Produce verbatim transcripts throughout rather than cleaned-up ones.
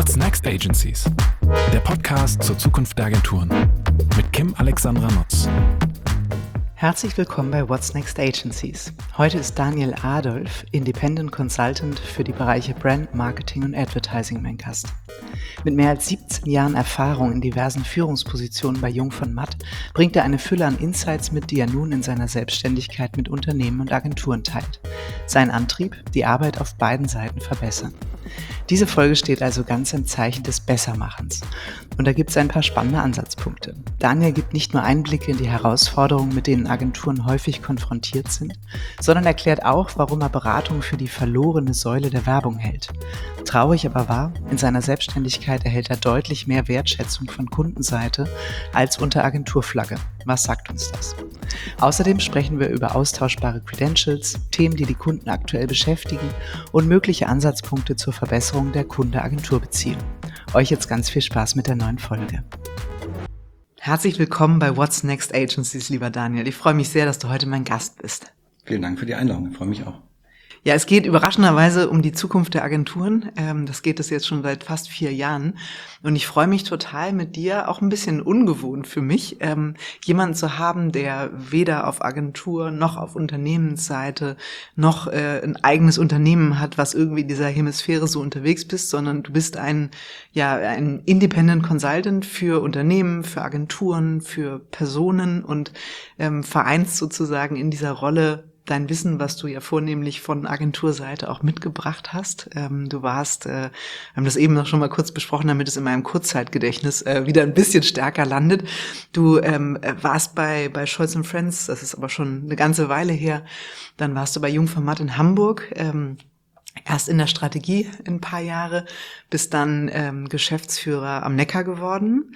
What's Next Agencies? Der Podcast zur Zukunft der Agenturen mit Kim Alexandra Nutz. Herzlich willkommen bei What's Next Agencies. Heute ist Daniel Adolf, Independent Consultant für die Bereiche Brand, Marketing und Advertising mein Gast. Mit mehr als siebzehn Jahren Erfahrung in diversen Führungspositionen bei Jung von Matt bringt er eine Fülle an Insights mit, die er nun in seiner Selbstständigkeit mit Unternehmen und Agenturen teilt. Sein Antrieb: die Arbeit auf beiden Seiten verbessern. Diese Folge steht also ganz im Zeichen des Bessermachens. Und da gibt es ein paar spannende Ansatzpunkte. Daniel gibt nicht nur Einblicke in die Herausforderungen, mit denen Agenturen häufig konfrontiert sind, sondern erklärt auch, warum er Beratung für die verlorene Säule der Werbung hält. Traurig aber wahr, in seiner Selbstständigkeit erhält er deutlich mehr Wertschätzung von Kundenseite als unter Agenturflagge. Was sagt uns das? Außerdem sprechen wir über austauschbare Credentials, Themen, die die Kunden aktuell beschäftigen und mögliche Ansatzpunkte zur Verbesserung der Kunde-Agentur-Beziehung. Euch jetzt ganz viel Spaß mit der neuen Folge. Herzlich willkommen bei What's Next Agencies, lieber Daniel. Ich freue mich sehr, dass du heute mein Gast bist. Vielen Dank für die Einladung, ich freue mich auch. Ja, es geht überraschenderweise um die Zukunft der Agenturen. Ähm, das geht es jetzt schon seit fast vier Jahren. Und ich freue mich total mit dir, auch ein bisschen ungewohnt für mich, ähm, jemanden zu haben, der weder auf Agentur noch auf Unternehmensseite noch äh, ein eigenes Unternehmen hat, was irgendwie in dieser Hemisphäre so unterwegs bist, sondern du bist ein, ja, ein Independent Consultant für Unternehmen, für Agenturen, für Personen und ähm, vereinst sozusagen in dieser Rolle dein Wissen, was du ja vornehmlich von Agenturseite auch mitgebracht hast. Ähm, du warst, äh, wir haben das eben noch schon mal kurz besprochen, damit es in meinem Kurzzeitgedächtnis äh, wieder ein bisschen stärker landet. Du ähm, warst bei bei Scholz and Friends, das ist aber schon eine ganze Weile her. Dann warst du bei Jung von Matt in Hamburg, ähm, erst in der Strategie ein paar Jahre, bist dann ähm, Geschäftsführer am Neckar geworden,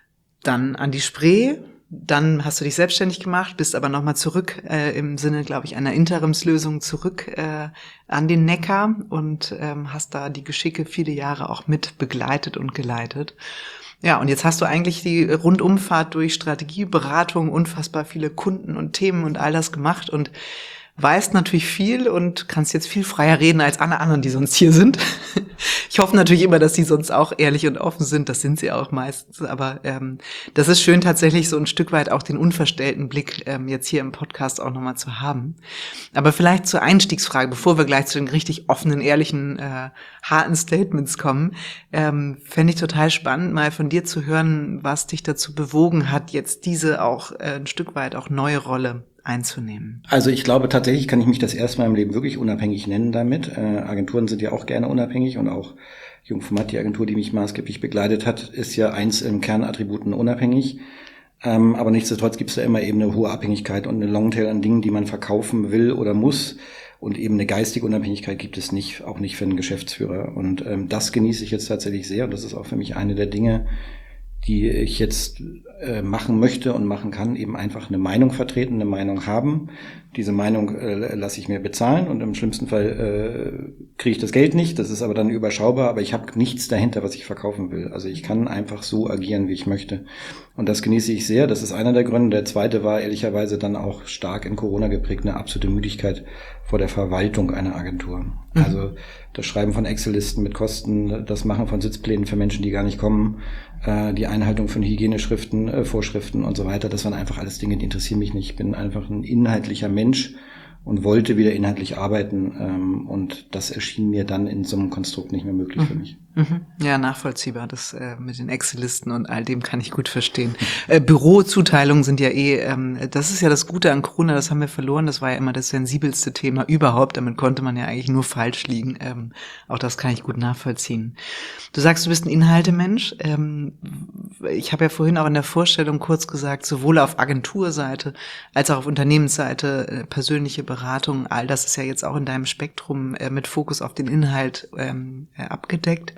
dann an die Spree. Dann hast du dich selbstständig gemacht, bist aber nochmal zurück, äh, im Sinne, glaube ich, einer Interimslösung zurück äh, an den Neckar und ähm, hast da die Geschicke viele Jahre auch mit begleitet und geleitet. Ja, und jetzt hast du eigentlich die Rundumfahrt durch Strategieberatung, unfassbar viele Kunden und Themen und all das gemacht und weißt natürlich viel und kannst jetzt viel freier reden als alle anderen, die sonst hier sind. Ich hoffe natürlich immer, dass die sonst auch ehrlich und offen sind. Das sind sie auch meistens. Aber ähm, das ist schön, tatsächlich so ein Stück weit auch den unverstellten Blick ähm, jetzt hier im Podcast auch nochmal zu haben. Aber vielleicht zur Einstiegsfrage, bevor wir gleich zu den richtig offenen, ehrlichen, äh, harten Statements kommen, ähm, fände ich total spannend, mal von dir zu hören, was dich dazu bewogen hat, jetzt diese auch äh, ein Stück weit auch neue Rolle einzunehmen. Also ich glaube, tatsächlich kann ich mich das erste Mal im Leben wirklich unabhängig nennen damit. Äh, Agenturen sind ja auch gerne unabhängig und auch Jung von Matt, die Agentur, die mich maßgeblich begleitet hat, ist ja eins im Kernattributen unabhängig. Ähm, aber nichtsdestotrotz gibt es da immer eben eine hohe Abhängigkeit und eine Longtail an Dingen, die man verkaufen will oder muss. Und eben eine geistige Unabhängigkeit gibt es nicht, auch nicht für einen Geschäftsführer. Und ähm, das genieße ich jetzt tatsächlich sehr und das ist auch für mich eine der Dinge, die ich jetzt äh, machen möchte und machen kann, eben einfach eine Meinung vertreten, eine Meinung haben. Diese Meinung äh, lasse ich mir bezahlen und im schlimmsten Fall äh, kriege ich das Geld nicht. Das ist aber dann überschaubar, aber ich habe nichts dahinter, was ich verkaufen will. Also ich kann einfach so agieren, wie ich möchte. Und das genieße ich sehr. Das ist einer der Gründe. Der zweite war ehrlicherweise dann auch stark in Corona geprägt, eine absolute Müdigkeit vor der Verwaltung einer Agentur. Mhm. Also das Schreiben von Excel-Listen mit Kosten, das Machen von Sitzplänen für Menschen, die gar nicht kommen, äh, die Einhaltung von Hygieneschriften, äh, Vorschriften und so weiter, das waren einfach alles Dinge, die interessieren mich nicht. Ich bin einfach ein inhaltlicher Mensch und wollte wieder inhaltlich arbeiten ähm, und das erschien mir dann in so einem Konstrukt nicht mehr möglich mhm. für mich. Ja, nachvollziehbar. Das äh, mit den Excel-Listen und all dem kann ich gut verstehen. Äh, Bürozuteilungen sind ja eh, ähm, das ist ja das Gute an Corona, das haben wir verloren. Das war ja immer das sensibelste Thema überhaupt. Damit konnte man ja eigentlich nur falsch liegen. Ähm, auch das kann ich gut nachvollziehen. Du sagst, du bist ein Inhaltemensch. Ähm, ich habe ja vorhin auch in der Vorstellung kurz gesagt, sowohl auf Agenturseite als auch auf Unternehmensseite, äh, persönliche Beratung, all das ist ja jetzt auch in deinem Spektrum äh, mit Fokus auf den Inhalt ähm, äh, abgedeckt.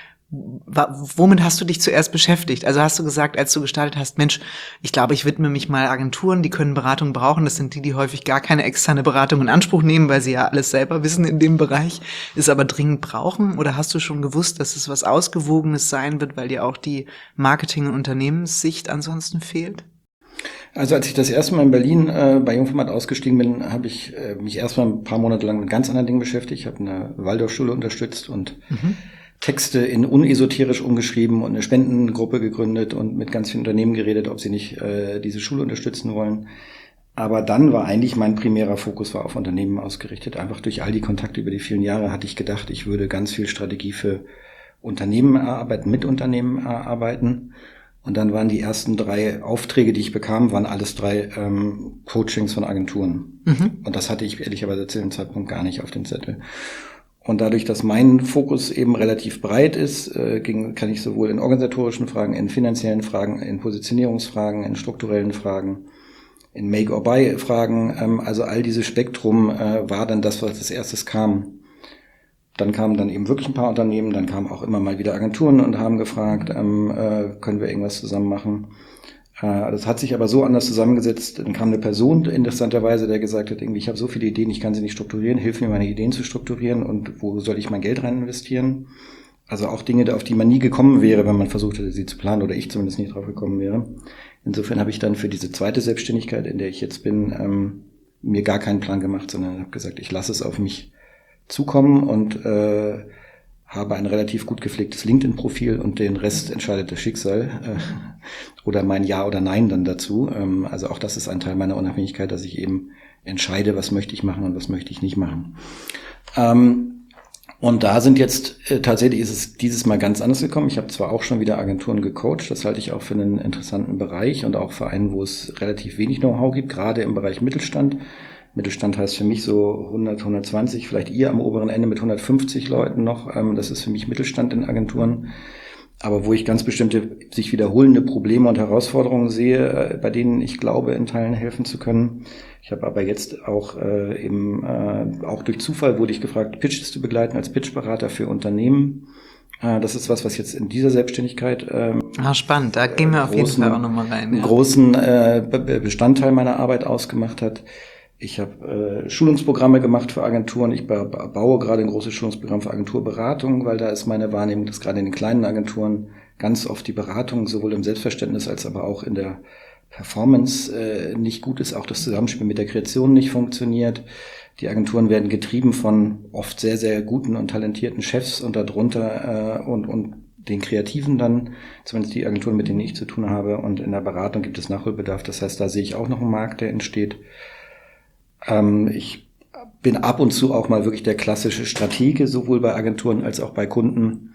Womit hast du dich zuerst beschäftigt? Also hast du gesagt, als du gestartet hast, Mensch, ich glaube, ich widme mich mal Agenturen, die können Beratung brauchen. Das sind die, die häufig gar keine externe Beratung in Anspruch nehmen, weil sie ja alles selber wissen in dem Bereich, es aber dringend brauchen. Oder hast du schon gewusst, dass es was Ausgewogenes sein wird, weil dir auch die Marketing- und Unternehmenssicht ansonsten fehlt? Also als ich das erste Mal in Berlin äh, bei Jung von Matt ausgestiegen bin, habe ich äh, mich erstmal ein paar Monate lang mit ganz anderen Dingen beschäftigt. Ich habe eine Waldorfschule unterstützt und mhm. Texte in unesoterisch umgeschrieben und eine Spendengruppe gegründet und mit ganz vielen Unternehmen geredet, ob sie nicht äh, diese Schule unterstützen wollen. Aber dann war eigentlich mein primärer Fokus war auf Unternehmen ausgerichtet. Einfach durch all die Kontakte über die vielen Jahre hatte ich gedacht, ich würde ganz viel Strategie für Unternehmen erarbeiten, mit Unternehmen erarbeiten. Und dann waren die ersten drei Aufträge, die ich bekam, waren alles drei ähm, Coachings von Agenturen. Mhm. Und das hatte ich ehrlicherweise zu dem Zeitpunkt gar nicht auf dem Zettel. Und dadurch, dass mein Fokus eben relativ breit ist, äh, ging, kann ich sowohl in organisatorischen Fragen, in finanziellen Fragen, in Positionierungsfragen, in strukturellen Fragen, in Make-or-Buy-Fragen, ähm, also all dieses Spektrum äh, war dann das, was als erstes kam. Dann kamen dann eben wirklich ein paar Unternehmen, dann kamen auch immer mal wieder Agenturen und haben gefragt, ähm, äh, können wir irgendwas zusammen machen. Äh, das hat sich aber so anders zusammengesetzt. Dann kam eine Person interessanterweise, der gesagt hat, irgendwie, ich habe so viele Ideen, ich kann sie nicht strukturieren, hilf mir, meine Ideen zu strukturieren und wo soll ich mein Geld rein investieren? Also auch Dinge, auf die man nie gekommen wäre, wenn man versucht hätte, sie zu planen oder ich zumindest nie drauf gekommen wäre. Insofern habe ich dann für diese zweite Selbstständigkeit, in der ich jetzt bin, ähm, mir gar keinen Plan gemacht, sondern habe gesagt, ich lasse es auf mich zukommen und äh, habe ein relativ gut gepflegtes LinkedIn-Profil und den Rest entscheidet das Schicksal äh, oder mein Ja oder Nein dann dazu. Ähm, also auch das ist ein Teil meiner Unabhängigkeit, dass ich eben entscheide, was möchte ich machen und was möchte ich nicht machen. Ähm, und da sind jetzt, äh, tatsächlich ist es dieses Mal ganz anders gekommen. Ich habe zwar auch schon wieder Agenturen gecoacht, das halte ich auch für einen interessanten Bereich und auch für einen, wo es relativ wenig Know-how gibt, gerade im Bereich Mittelstand. Mittelstand heißt für mich so hundert, hundertzwanzig, vielleicht ihr am oberen Ende mit hundertfünfzig Leuten noch. Das ist für mich Mittelstand in Agenturen. Aber wo ich ganz bestimmte sich wiederholende Probleme und Herausforderungen sehe, bei denen ich glaube, in Teilen helfen zu können. Ich habe aber jetzt auch äh, eben, äh, auch durch Zufall wurde ich gefragt, Pitches zu begleiten als Pitchberater für Unternehmen. Äh, das ist was, was jetzt in dieser Selbstständigkeit ähm, ah, spannend, da gehen wir auf jeden Fall auch nochmal rein. Ja. Einen großen äh, Bestandteil meiner Arbeit ausgemacht hat. Ich habe äh, Schulungsprogramme gemacht für Agenturen. Ich ba- baue gerade ein großes Schulungsprogramm für Agenturberatung, weil da ist meine Wahrnehmung, dass gerade in den kleinen Agenturen ganz oft die Beratung sowohl im Selbstverständnis als aber auch in der Performance äh, nicht gut ist, auch das Zusammenspiel mit der Kreation nicht funktioniert. Die Agenturen werden getrieben von oft sehr, sehr guten und talentierten Chefs und darunter äh, und, und den Kreativen dann, zumindest die Agenturen, mit denen ich zu tun habe. Und in der Beratung gibt es Nachholbedarf. Das heißt, da sehe ich auch noch einen Markt, der entsteht. Ähm, ich bin ab und zu auch mal wirklich der klassische Stratege, sowohl bei Agenturen als auch bei Kunden,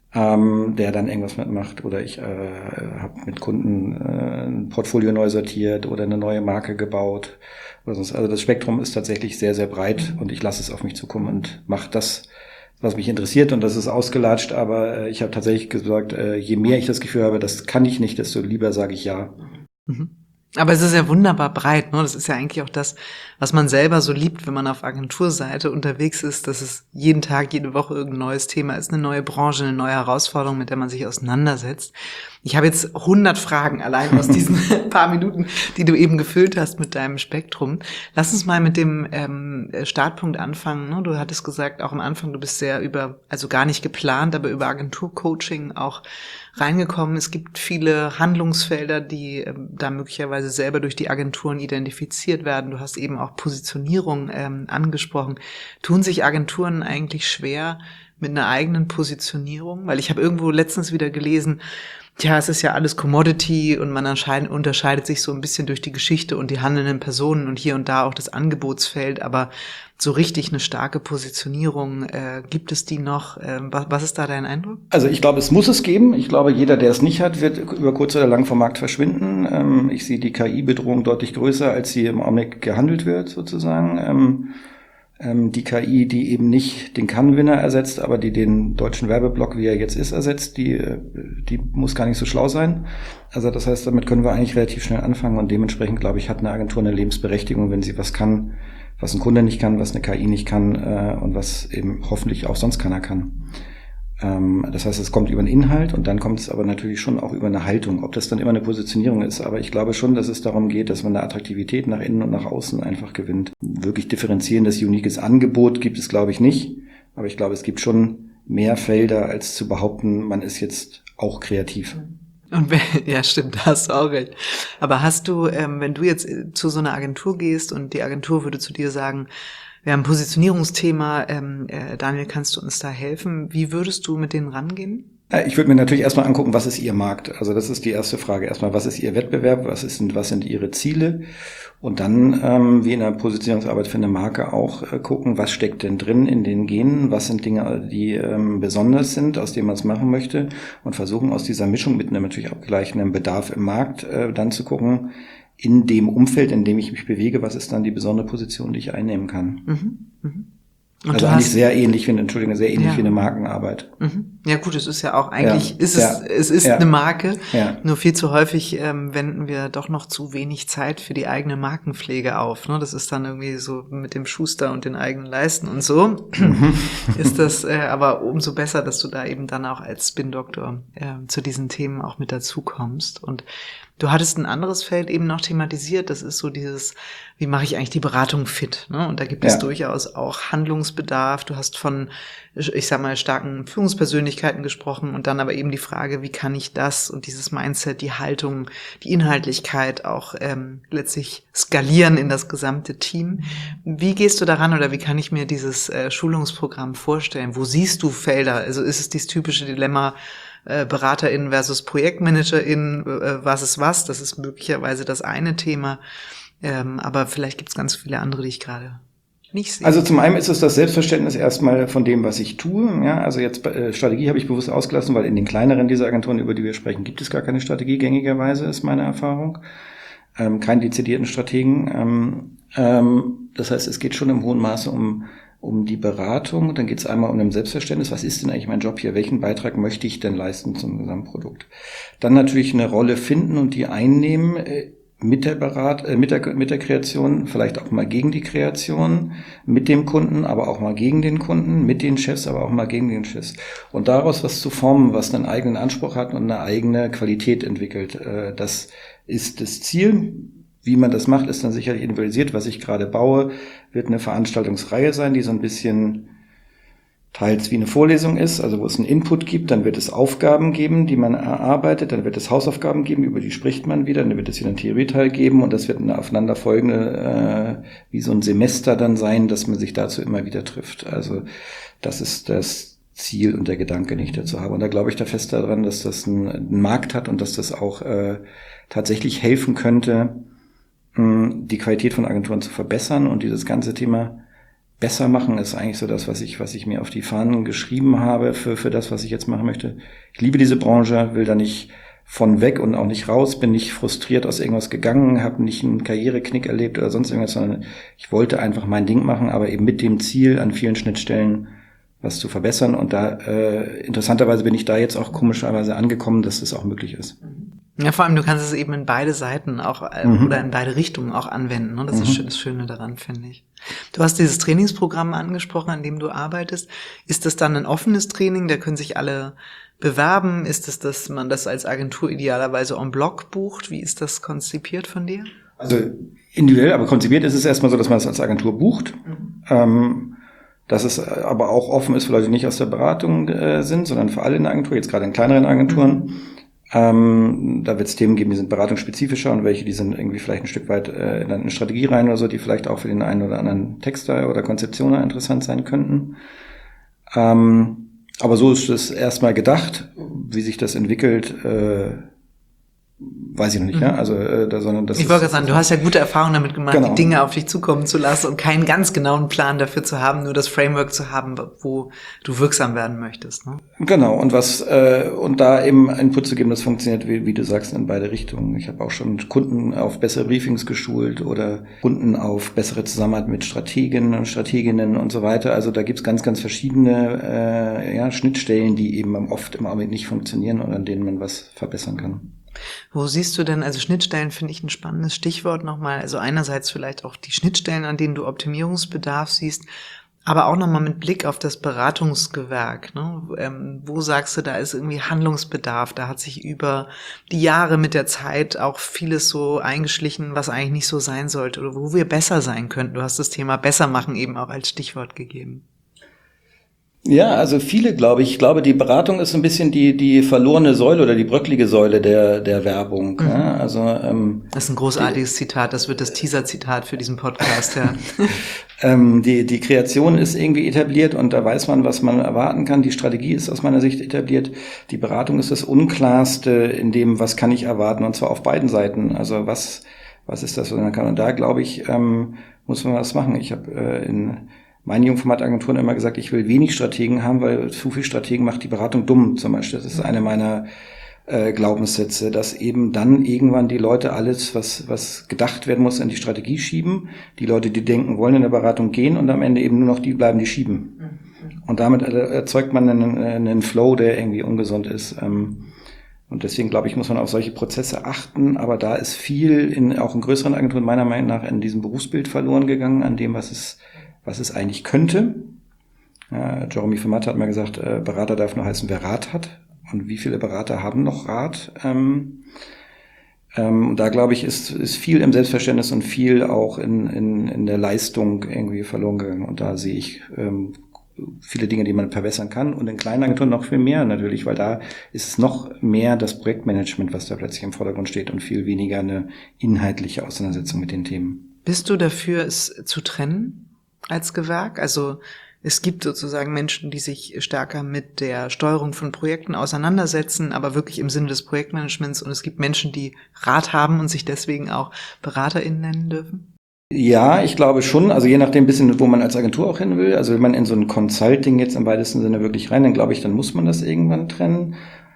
ähm, der dann irgendwas mitmacht. Oder ich äh, habe mit Kunden äh, ein Portfolio neu sortiert oder eine neue Marke gebaut. Oder sonst. Also das Spektrum ist tatsächlich sehr, sehr breit und ich lasse es auf mich zukommen und mache das, was mich interessiert, und das ist ausgelatscht. Aber äh, ich habe tatsächlich gesagt, äh, je mehr ich das Gefühl habe, das kann ich nicht, desto lieber sage ich ja. Mhm. Aber es ist ja wunderbar breit, ne? Das ist ja eigentlich auch das, was man selber so liebt, wenn man auf Agenturseite unterwegs ist, dass es jeden Tag, jede Woche irgendein neues Thema ist, eine neue Branche, eine neue Herausforderung, mit der man sich auseinandersetzt. Ich habe jetzt hundert Fragen allein aus diesen paar Minuten, die du eben gefüllt hast mit deinem Spektrum. Lass uns mal mit dem ähm, Startpunkt anfangen. Ne? Du hattest gesagt, auch am Anfang, du bist sehr über, also gar nicht geplant, aber über Agenturcoaching auch reingekommen. Es gibt viele Handlungsfelder, die ähm, da möglicherweise selber durch die Agenturen identifiziert werden. Du hast eben auch Positionierung ähm, angesprochen. Tun sich Agenturen eigentlich schwer mit einer eigenen Positionierung? Weil ich habe irgendwo letztens wieder gelesen, ja, es ist ja alles Commodity und man unterscheidet sich so ein bisschen durch die Geschichte und die handelnden Personen und hier und da auch das Angebotsfeld, aber so richtig eine starke Positionierung, äh, gibt es die noch? Äh, was, was ist da dein Eindruck? Also ich glaube, es muss es geben. Ich glaube, jeder, der es nicht hat, wird über kurz oder lang vom Markt verschwinden. Ähm, ich sehe die K I-Bedrohung deutlich größer, als sie im Augenblick gehandelt wird, sozusagen. Ähm, ähm, die K I, die eben nicht den Cannes-Winner ersetzt, aber die den deutschen Werbeblock, wie er jetzt ist, ersetzt, die, die muss gar nicht so schlau sein. Also das heißt, damit können wir eigentlich relativ schnell anfangen und dementsprechend, glaube ich, hat eine Agentur eine Lebensberechtigung, wenn sie was kann, was ein Kunde nicht kann, was eine K I nicht kann äh, und was eben hoffentlich auch sonst keiner kann. Ähm, das heißt, es kommt über den Inhalt und dann kommt es aber natürlich schon auch über eine Haltung. Ob das dann immer eine Positionierung ist, aber ich glaube schon, dass es darum geht, dass man eine Attraktivität nach innen und nach außen einfach gewinnt. Wirklich differenzierendes, uniques Angebot gibt es, glaube ich, nicht. Aber ich glaube, es gibt schon mehr Felder, als zu behaupten, man ist jetzt auch kreativ. Und wenn, ja, stimmt, da hast du auch recht. Aber hast du, ähm, wenn du jetzt zu so einer Agentur gehst und die Agentur würde zu dir sagen, Wir haben ein Positionierungsthema. Ähm, äh, Daniel, kannst du uns da helfen? Wie würdest du mit denen rangehen? Ich würde mir natürlich erstmal angucken, was ist Ihr Markt? Also das ist die erste Frage. Erstmal, was ist Ihr Wettbewerb? Was ist, was sind Ihre Ziele? Und dann, ähm, wie in der Positionierungsarbeit für eine Marke auch, äh, gucken, was steckt denn drin in den Genen? Was sind Dinge, die ähm, besonders sind, aus denen man es machen möchte? Und versuchen aus dieser Mischung mit einem natürlich abgleichenden Bedarf im Markt äh, dann zu gucken, in dem Umfeld, in dem ich mich bewege, was ist dann die besondere Position, die ich einnehmen kann? Mhm. Mhm. Und also eigentlich sehr ähnlich wie eine, Entschuldigung, sehr ähnlich ja. wie eine Markenarbeit. Mhm. Ja gut, es ist ja auch eigentlich, ja. ist es, ja. es ist ja. eine Marke, ja. nur viel zu häufig ähm, wenden wir doch noch zu wenig Zeit für die eigene Markenpflege auf. Ne? Das ist dann irgendwie so mit dem Schuster und den eigenen Leisten und so. Mhm. Ist das äh, aber umso besser, dass du da eben dann auch als Spin-Doktor äh, zu diesen Themen auch mit dazu kommst. Und du hattest ein anderes Feld eben noch thematisiert, das ist so dieses, wie mache ich eigentlich die Beratung fit? Ne? Und da gibt es ja. durchaus auch Handlungsbedarf. Du hast von, ich sag mal, starken Führungspersönlichkeiten gesprochen und dann aber eben die Frage, wie kann ich das und dieses Mindset, die Haltung, die Inhaltlichkeit auch ähm, letztlich skalieren in das gesamte Team. Wie gehst du daran oder wie kann ich mir dieses äh, Schulungsprogramm vorstellen? Wo siehst du Felder? Also ist es dieses typische Dilemma, BeraterInnen versus ProjektmanagerInnen, was ist was? Das ist möglicherweise das eine Thema. Ähm, aber vielleicht gibt es ganz viele andere, die ich gerade nicht sehe. Also zum einen ist es das Selbstverständnis erstmal von dem, was ich tue. Ja, also jetzt äh, Strategie habe ich bewusst ausgelassen, weil in den kleineren dieser Agenturen, über die wir sprechen, gibt es gar keine Strategie, gängigerweise ist meine Erfahrung. Ähm, keinen dezidierten Strategen. Ähm, ähm, das heißt, es geht schon im hohen Maße um um die Beratung, dann geht es einmal um ein Selbstverständnis, was ist denn eigentlich mein Job hier, welchen Beitrag möchte ich denn leisten zum Gesamtprodukt. Dann natürlich eine Rolle finden und die einnehmen äh, mit der Berat, äh, mit der mit der Kreation, vielleicht auch mal gegen die Kreation, mit dem Kunden, aber auch mal gegen den Kunden, mit den Chefs, aber auch mal gegen den Chefs. Und daraus was zu formen, was einen eigenen Anspruch hat und eine eigene Qualität entwickelt, äh, das ist das Ziel. Wie man das macht, ist dann sicherlich individualisiert. Was ich gerade baue, wird eine Veranstaltungsreihe sein, die so ein bisschen teils wie eine Vorlesung ist, also wo es einen Input gibt, dann wird es Aufgaben geben, die man erarbeitet, dann wird es Hausaufgaben geben, über die spricht man wieder, dann wird es wieder einen Theorieteil geben und das wird eine aufeinanderfolgende, äh, wie so ein Semester dann sein, dass man sich dazu immer wieder trifft. Also das ist das Ziel und der Gedanke, den ich dazu habe. Und da glaube ich da fest daran, dass das einen, einen Markt hat und dass das auch äh, tatsächlich helfen könnte, die Qualität von Agenturen zu verbessern und dieses ganze Thema besser machen ist eigentlich so das, was ich, was ich mir auf die Fahnen geschrieben habe für, für das, was ich jetzt machen möchte. Ich liebe diese Branche, will da nicht von weg und auch nicht raus, bin nicht frustriert aus irgendwas gegangen, habe nicht einen Karriereknick erlebt oder sonst irgendwas, sondern ich wollte einfach mein Ding machen, aber eben mit dem Ziel, an vielen Schnittstellen was zu verbessern und da, äh, interessanterweise bin ich da jetzt auch komischerweise angekommen, dass das auch möglich ist. Ja, vor allem, du kannst es eben in beide Seiten auch äh, mhm. oder in beide Richtungen auch anwenden. Ne? Das mhm. ist das Schöne daran, finde ich. Du hast dieses Trainingsprogramm angesprochen, an dem du arbeitest. Ist das dann ein offenes Training? Da können sich alle bewerben? Ist es, dass man das als Agentur idealerweise en bloc bucht? Wie ist das konzipiert von dir? Also individuell, aber konzipiert ist es erstmal so, dass man es als Agentur bucht. Mhm. Ähm, dass es aber auch offen ist für Leute, die nicht aus der Beratung äh, sind, sondern für alle in der Agentur, jetzt gerade in kleineren Agenturen. Mhm. Ähm, da wird es Themen geben, die sind beratungsspezifischer und welche, die sind irgendwie vielleicht ein Stück weit äh, in eine Strategie rein oder so, die vielleicht auch für den einen oder anderen Texter oder Konzeptioner interessant sein könnten. Ähm, aber so ist es erstmal gedacht, wie sich das entwickelt, äh, weiß ich noch nicht, mhm. ja. Also, äh, da, sondern das ich wollte gerade sagen, du hast ja gute Erfahrungen damit gemacht, genau. die Dinge auf dich zukommen zu lassen und keinen ganz genauen Plan dafür zu haben, nur das Framework zu haben, wo du wirksam werden möchtest. Ne? Genau. Und was äh, und da eben Input zu geben, das funktioniert, wie, wie du sagst, in beide Richtungen. Ich habe auch schon Kunden auf bessere Briefings geschult oder Kunden auf bessere Zusammenarbeit mit Strategen und Strateginnen und so weiter. Also da gibt's ganz, ganz verschiedene äh, ja, Schnittstellen, die eben oft im Augenblick nicht funktionieren und an denen man was verbessern kann. Wo siehst du denn, also Schnittstellen finde ich ein spannendes Stichwort nochmal, also einerseits vielleicht auch die Schnittstellen, an denen du Optimierungsbedarf siehst, aber auch nochmal mit Blick auf das Beratungsgewerk, ne? Ähm, wo sagst du, da ist irgendwie Handlungsbedarf, da hat sich über die Jahre mit der Zeit auch vieles so eingeschlichen, was eigentlich nicht so sein sollte oder wo wir besser sein könnten. Du hast das Thema besser machen eben auch als Stichwort gegeben. Ja, also viele, glaube ich. Ich glaube, die Beratung ist ein bisschen die die verlorene Säule oder die bröcklige Säule der der Werbung. Mhm. Ja, also ähm, das ist ein großartiges die, Zitat. Das wird das Teaser-Zitat für diesen Podcast. Ja. ähm, die die Kreation ist irgendwie etabliert und da weiß man, was man erwarten kann. Die Strategie ist aus meiner Sicht etabliert. Die Beratung ist das Unklarste in dem, was kann ich erwarten, und zwar auf beiden Seiten. Also was was ist das, was man kann? Und da glaube ich, ähm, muss man was machen. Ich habe äh, in meinen Jungformatagenturen immer gesagt, ich will wenig Strategen haben, weil zu viel Strategen macht die Beratung dumm, zum Beispiel. Das ist eine meiner äh, Glaubenssätze, dass eben dann irgendwann die Leute alles, was was gedacht werden muss, in die Strategie schieben. Die Leute, die denken, wollen in der Beratung gehen und am Ende eben nur noch die bleiben, die schieben. Und damit erzeugt man einen, einen Flow, der irgendwie ungesund ist. Und deswegen, glaube ich, muss man auf solche Prozesse achten. Aber da ist viel, in auch in größeren Agenturen meiner Meinung nach, in diesem Berufsbild verloren gegangen, an dem, was es was es eigentlich könnte. Ja, Jeremy Fermat hat mal gesagt, äh, Berater darf nur heißen, wer Rat hat. Und wie viele Berater haben noch Rat? Ähm, ähm, da, glaube ich, ist, ist viel im Selbstverständnis und viel auch in, in, in der Leistung irgendwie verloren gegangen. Und da sehe ich ähm, viele Dinge, die man verbessern kann. Und in kleinen Agenturen noch viel mehr natürlich, weil da ist es noch mehr das Projektmanagement, was da plötzlich im Vordergrund steht und viel weniger eine inhaltliche Auseinandersetzung mit den Themen. Bist du dafür, es zu trennen als Gewerk? Also es gibt sozusagen Menschen, die sich stärker mit der Steuerung von Projekten auseinandersetzen, aber wirklich im Sinne des Projektmanagements. Und es gibt Menschen, die Rat haben und sich deswegen auch BeraterInnen nennen dürfen? Ja, ich glaube schon. Also je nachdem ein bisschen, wo man als Agentur auch hin will. Also wenn man in so ein Consulting jetzt im weitesten Sinne wirklich rein, dann glaube ich, dann muss man das irgendwann trennen.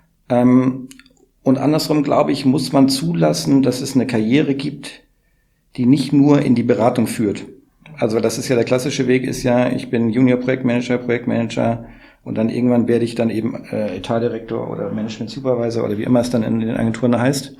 Ähm, und andersrum, glaube ich, muss man zulassen, dass es eine Karriere gibt, die nicht nur in die Beratung führt. Also das ist ja der klassische Weg, ist ja, ich bin Junior-Projektmanager, Projektmanager und dann irgendwann werde ich dann eben äh, Etatdirektor oder Management Supervisor oder wie immer es dann in den Agenturen heißt.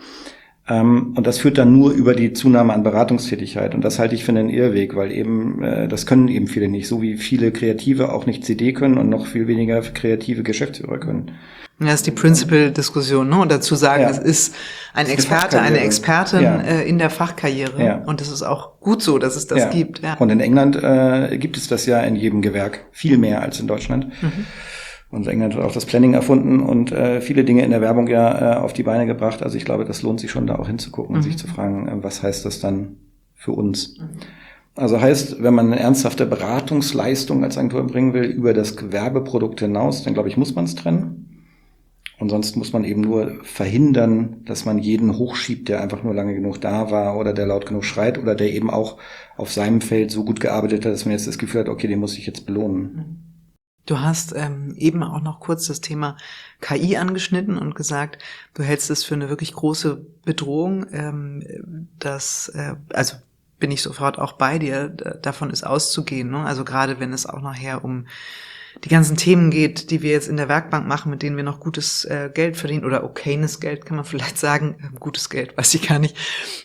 Ähm, und das führt dann nur über die Zunahme an Beratungstätigkeit. Und das halte ich für einen Irrweg, weil eben äh, das können eben viele nicht, so wie viele Kreative auch nicht C D können und noch viel weniger kreative Geschäftsführer können. Ja, das ist die Principal-Diskussion, ne? Und dazu sagen, ja. es ist ein ist Experte, eine, eine Expertin ja. äh, in der Fachkarriere. Ja. Und es ist auch gut so, dass es das ja. gibt. Ja. Und in England äh, gibt es das ja in jedem Gewerk viel mehr als in Deutschland. Mhm. Und England hat auch das Planning erfunden und äh, viele Dinge in der Werbung ja äh, auf die Beine gebracht. Also ich glaube, das lohnt sich schon, da auch hinzugucken mhm. und sich zu fragen, äh, was heißt das dann für uns? Mhm. Also heißt, wenn man eine ernsthafte Beratungsleistung als Agentur bringen will, über das Gewerbeprodukt hinaus, dann glaube ich, muss man es trennen. Und sonst muss man eben nur verhindern, dass man jeden hochschiebt, der einfach nur lange genug da war oder der laut genug schreit oder der eben auch auf seinem Feld so gut gearbeitet hat, dass man jetzt das Gefühl hat, okay, den muss ich jetzt belohnen. Du hast ähm, eben auch noch kurz das Thema K I angeschnitten und gesagt, du hältst es für eine wirklich große Bedrohung, ähm, dass, äh, also bin ich sofort auch bei dir, davon ist auszugehen, ne? Also gerade wenn es auch nachher um die ganzen Themen geht, die wir jetzt in der Werkbank machen, mit denen wir noch gutes äh, Geld verdienen oder okayes Geld, kann man vielleicht sagen, ähm, gutes Geld, weiß ich gar nicht.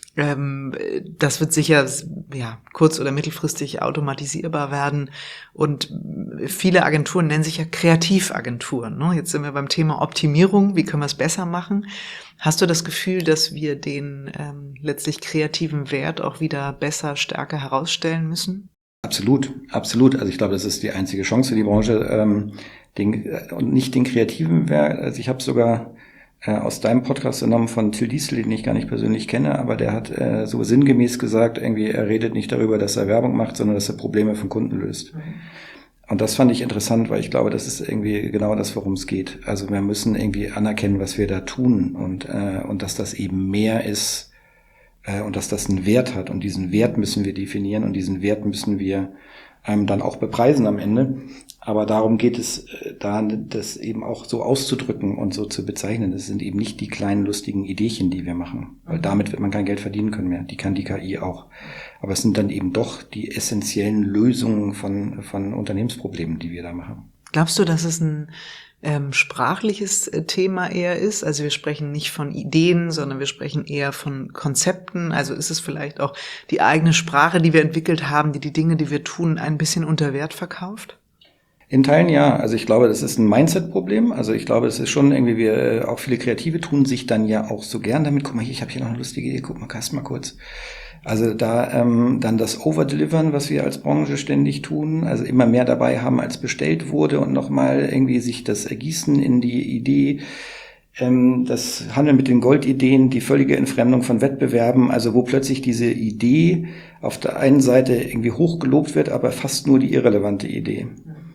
Ähm, das wird sicher ja kurz- oder mittelfristig automatisierbar werden und viele Agenturen nennen sich ja Kreativagenturen, ne? Jetzt sind wir beim Thema Optimierung, wie können wir es besser machen? Hast du das Gefühl, dass wir den ähm, letztlich kreativen Wert auch wieder besser, stärker herausstellen müssen? Absolut, absolut. Also ich glaube, das ist die einzige Chance für die Branche, ähm, den, und nicht den kreativen Wert. Also ich habe sogar äh, aus deinem Podcast genommen von Till Diesel, den ich gar nicht persönlich kenne, aber der hat äh, so sinngemäß gesagt, irgendwie er redet nicht darüber, dass er Werbung macht, sondern dass er Probleme von Kunden löst. Mhm. Und das fand ich interessant, weil ich glaube, das ist irgendwie genau das, worum es geht. Also wir müssen irgendwie anerkennen, was wir da tun und äh, und dass das eben mehr ist, und dass das einen Wert hat. Und diesen Wert müssen wir definieren und diesen Wert müssen wir ähm, dann auch bepreisen am Ende. Aber darum geht es, äh, da das eben auch so auszudrücken und so zu bezeichnen. Das sind eben nicht die kleinen lustigen Ideechen, die wir machen. Weil damit wird man kein Geld verdienen können mehr. Die kann die K I auch. Aber es sind dann eben doch die essentiellen Lösungen von, von Unternehmensproblemen, die wir da machen. Glaubst du, dass es ein ähm, sprachliches Thema eher ist? Also wir sprechen nicht von Ideen, sondern wir sprechen eher von Konzepten. Also ist es vielleicht auch die eigene Sprache, die wir entwickelt haben, die die Dinge, die wir tun, ein bisschen unter Wert verkauft? In Teilen ja. Also ich glaube, das ist ein Mindset-Problem. Also ich glaube, es ist schon irgendwie, wir auch viele Kreative tun sich dann ja auch so gern damit. Guck mal hier, ich habe hier noch eine lustige Idee. Guck mal, Carsten, mal kurz. Also da ähm, dann das Overdelivern, was wir als Branche ständig tun, also immer mehr dabei haben, als bestellt wurde und nochmal irgendwie sich das ergießen in die Idee, ähm, das Handeln mit den Goldideen, die völlige Entfremdung von Wettbewerben, also wo plötzlich diese Idee auf der einen Seite irgendwie hochgelobt wird, aber fast nur die irrelevante Idee.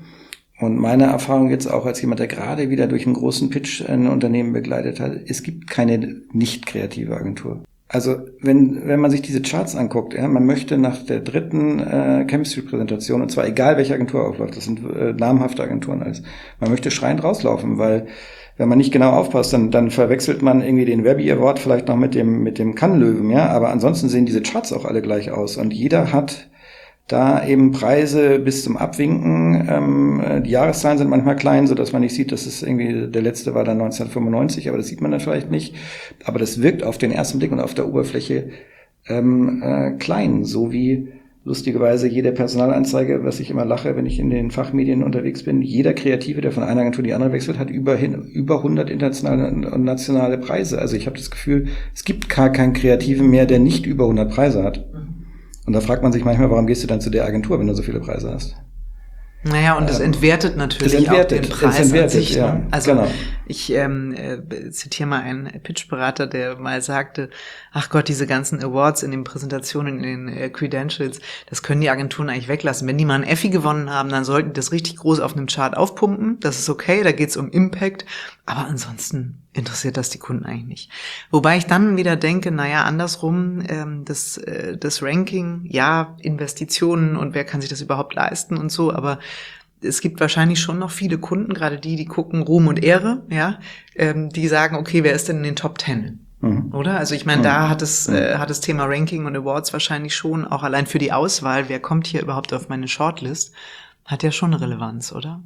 Und meine Erfahrung jetzt auch als jemand, der gerade wieder durch einen großen Pitch ein Unternehmen begleitet hat, es gibt keine nicht kreative Agentur. Also wenn wenn man sich diese Charts anguckt, ja, man möchte nach der dritten äh, Chemistry-Präsentation, und zwar egal welche Agentur aufläuft, das sind äh, namhafte Agenturen alles, man möchte schreiend rauslaufen, weil wenn man nicht genau aufpasst, dann dann verwechselt man irgendwie den Webby Award vielleicht noch mit dem mit dem Cannes-Löwen, ja, aber ansonsten sehen diese Charts auch alle gleich aus und jeder hat da eben Preise bis zum Abwinken. Ähm, die Jahreszahlen sind manchmal klein, so dass man nicht sieht, dass es irgendwie, der letzte war dann neunzehnhundertfünfundneunzig, aber das sieht man dann vielleicht nicht. Aber das wirkt auf den ersten Blick und auf der Oberfläche ähm, äh, klein, so wie lustigerweise jede Personalanzeige, was ich immer lache, wenn ich in den Fachmedien unterwegs bin. Jeder Kreative, der von einer Agentur in die andere wechselt, hat über, über hundert internationale und nationale Preise. Also ich habe das Gefühl, es gibt gar keinen Kreativen mehr, der nicht über hundert Preise hat. Und da fragt man sich manchmal, warum gehst du dann zu der Agentur, wenn du so viele Preise hast? Naja, und es ähm, entwertet natürlich es entwertet, auch den Preis es entwertet, an sich. Ja, ne? Also genau. ich ähm, äh, zitiere mal einen Pitchberater, der mal sagte, ach Gott, diese ganzen Awards in den Präsentationen, in den äh, Credentials, das können die Agenturen eigentlich weglassen. Wenn die mal einen Effi gewonnen haben, dann sollten die das richtig groß auf einem Chart aufpumpen. Das ist okay, da geht's um Impact. Aber ansonsten interessiert das die Kunden eigentlich nicht. Wobei ich dann wieder denke, naja, andersrum, ähm, das, äh, das Ranking, ja, Investitionen und wer kann sich das überhaupt leisten und so, aber es gibt wahrscheinlich schon noch viele Kunden, gerade die, die gucken Ruhm und Ehre, ja, ähm, die sagen, okay, wer ist denn in den Top Ten? Mhm. Oder? Also ich meine, mhm. da hat es, äh, hat das Thema Ranking und Awards wahrscheinlich schon, auch allein für die Auswahl, wer kommt hier überhaupt auf meine Shortlist, hat ja schon Relevanz, oder?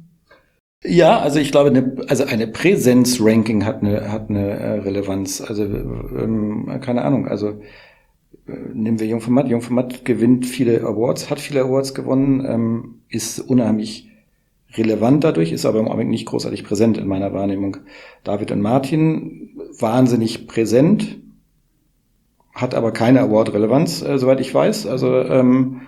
Ja, also ich glaube, eine, also eine Präsenz-Ranking hat eine, hat eine äh, Relevanz. Also ähm, keine Ahnung, also äh, nehmen wir Jungformat. Jungformat gewinnt viele Awards, hat viele Awards gewonnen, ähm, ist unheimlich relevant dadurch, ist aber im Augenblick nicht großartig präsent in meiner Wahrnehmung. David und Martin, wahnsinnig präsent, hat aber keine Award-Relevanz, äh, soweit ich weiß. Also ähm,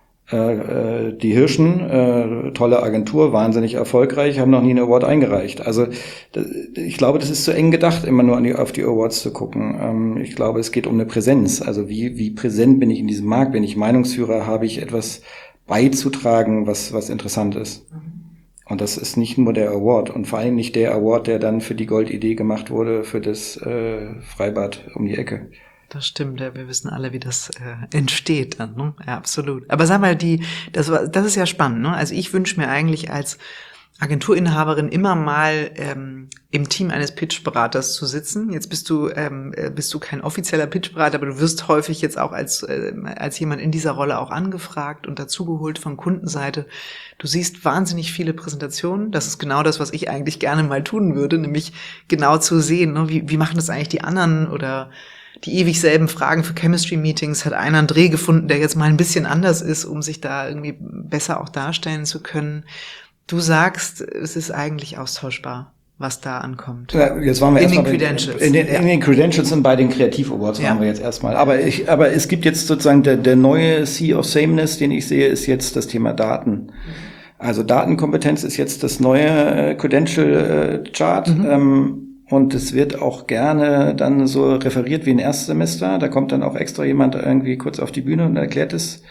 äh, die Hirschen, äh, tolle Agentur, wahnsinnig erfolgreich, haben noch nie einen Award eingereicht. Also das, ich glaube, das ist zu eng gedacht, immer nur an die, auf die Awards zu gucken. Ähm, ich glaube, es geht um eine Präsenz. Also wie, wie präsent bin ich in diesem Markt? Bin ich Meinungsführer? Habe ich etwas beizutragen, was, was interessant ist? Und das ist nicht nur der Award und vor allem nicht der Award, der dann für die Goldidee gemacht wurde, für das äh, Freibad um die Ecke. Das stimmt, ja, wir wissen alle, wie das äh, entsteht dann, ne? Ja, absolut. Aber sag mal, die, das war, das ist ja spannend, ne? Also ich wünsche mir eigentlich als Agenturinhaberin immer mal ähm, im Team eines Pitchberaters zu sitzen. Jetzt bist du ähm, bist du kein offizieller Pitchberater, aber du wirst häufig jetzt auch als äh, als jemand in dieser Rolle auch angefragt und dazugeholt von Kundenseite. Du siehst wahnsinnig viele Präsentationen. Das ist genau das, was ich eigentlich gerne mal tun würde, nämlich genau zu sehen, ne? wie wie machen das eigentlich die anderen oder die ewig selben Fragen für Chemistry-Meetings. Hat einer einen Dreh gefunden, der jetzt mal ein bisschen anders ist, um sich da irgendwie besser auch darstellen zu können. Du sagst, es ist eigentlich austauschbar, was da ankommt. Ja, jetzt waren wir in erstmal den Credentials. In den, in den Credentials und bei den Kreativ Awards ja. waren wir jetzt erstmal. Aber ich, aber es gibt jetzt sozusagen der, der neue Sea of Sameness, den ich sehe, ist jetzt das Thema Daten. Also Datenkompetenz ist jetzt das neue Credential Chart. Mhm. Ähm, und es wird auch gerne dann so referiert wie ein Erstsemester. Da kommt dann auch extra jemand irgendwie kurz auf die Bühne und erklärt es.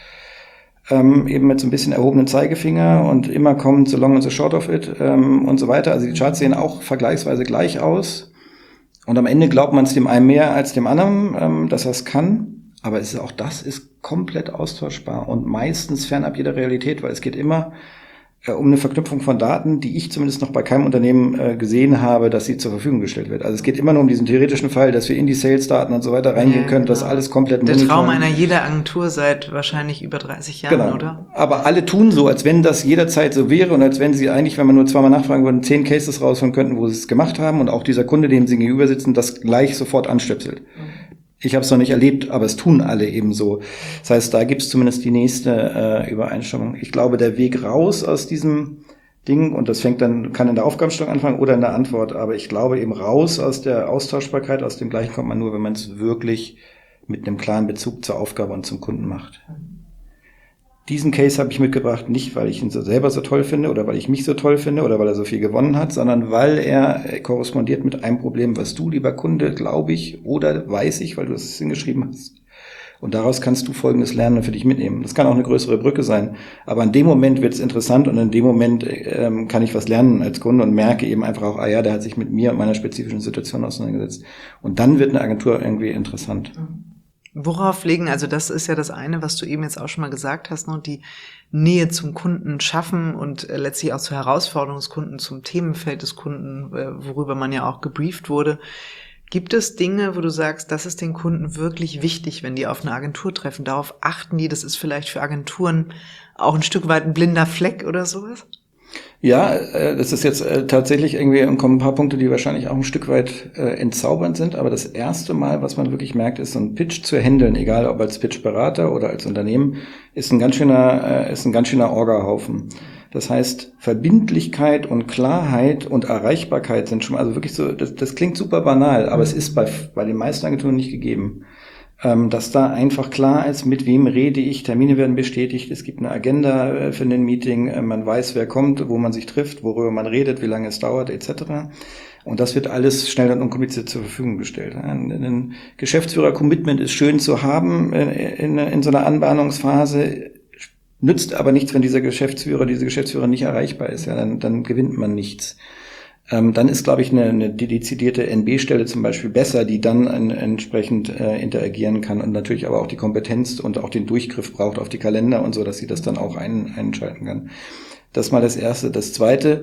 Ähm, eben mit so ein bisschen erhobenen Zeigefinger und immer kommt so long and so short of it ähm, und so weiter. Also die Charts sehen auch vergleichsweise gleich aus. Und am Ende glaubt man es dem einen mehr als dem anderen, ähm, dass er es kann. Aber es ist auch das ist komplett austauschbar und meistens fernab jeder Realität, weil es geht immer äh, um eine Verknüpfung von Daten, die ich zumindest noch bei keinem Unternehmen äh, gesehen habe, dass sie zur Verfügung gestellt wird. Also es geht immer nur um diesen theoretischen Fall, dass wir in die Sales-Daten und so weiter reingehen ja, können, genau. Das alles komplett der Traum einer jeder Agentur seit wahrscheinlich über dreißig Jahren, genau. Oder? Aber alle tun so, als wenn das jederzeit so wäre und als wenn sie eigentlich, wenn man nur zweimal nachfragen würden, zehn Cases rausholen könnten, wo sie es gemacht haben und auch dieser Kunde, dem sie gegenüber sitzen, das gleich sofort anstöpselt. Mhm. Ich habe es noch nicht erlebt, aber es tun alle eben so. Das heißt, da gibt es zumindest die nächste äh, Übereinstimmung. Ich glaube, der Weg raus aus diesem Ding, und das fängt dann, kann in der Aufgabenstellung anfangen oder in der Antwort, aber ich glaube eben raus aus der Austauschbarkeit, aus dem Gleichen kommt man nur, wenn man es wirklich mit einem klaren Bezug zur Aufgabe und zum Kunden macht. Diesen Case habe ich mitgebracht, nicht weil ich ihn so selber so toll finde oder weil ich mich so toll finde oder weil er so viel gewonnen hat, sondern weil er korrespondiert mit einem Problem, was du, lieber Kunde, glaube ich, oder weiß ich, weil du es hingeschrieben hast. Und daraus kannst du Folgendes lernen für dich mitnehmen. Das kann auch eine größere Brücke sein. Aber in dem Moment wird es interessant und in dem Moment ähm, kann ich was lernen als Kunde und merke eben einfach auch, ah ja, der hat sich mit mir und meiner spezifischen Situation auseinandergesetzt. Und dann wird eine Agentur irgendwie interessant. Worauf legen, also das ist ja das eine, was du eben jetzt auch schon mal gesagt hast, ne, die Nähe zum Kunden schaffen und äh, letztlich auch zur Herausforderung des Kunden, zum Themenfeld des Kunden, äh, worüber man ja auch gebrieft wurde. Gibt es Dinge, wo du sagst, das ist den Kunden wirklich wichtig, wenn die auf eine Agentur treffen? Darauf achten die, das ist vielleicht für Agenturen auch ein Stück weit ein blinder Fleck oder sowas? Ja, äh, das ist jetzt äh, tatsächlich irgendwie, kommen ein paar Punkte, die wahrscheinlich auch ein Stück weit äh, entzaubernd sind, aber das erste Mal, was man wirklich merkt, ist so ein Pitch zu handeln, egal ob als Pitchberater oder als Unternehmen, ist ein ganz schöner, äh, ist ein ganz schöner Orga-Haufen. Das heißt, Verbindlichkeit und Klarheit und Erreichbarkeit sind schon, also wirklich so, das, das klingt super banal, aber es ist bei, bei den meisten Agenturen nicht gegeben. Ähm, dass da einfach klar ist, mit wem rede ich, Termine werden bestätigt, es gibt eine Agenda äh, für ein Meeting, äh, man weiß, wer kommt, wo man sich trifft, worüber man redet, wie lange es dauert, et cetera. Und das wird alles schnell und unkompliziert zur Verfügung gestellt. Ein, ein Geschäftsführer-Commitment ist schön zu haben äh, in, in so einer Anbahnungsphase, nützt aber nichts, wenn dieser Geschäftsführer, diese Geschäftsführer nicht erreichbar ist. Ja, dann, dann gewinnt man nichts. Ähm, dann ist, glaube ich, eine, eine dezidierte N B-Stelle zum Beispiel besser, die dann ein, entsprechend äh, interagieren kann und natürlich aber auch die Kompetenz und auch den Durchgriff braucht auf die Kalender und so, dass sie das dann auch ein, einschalten kann. Das mal das Erste. Das Zweite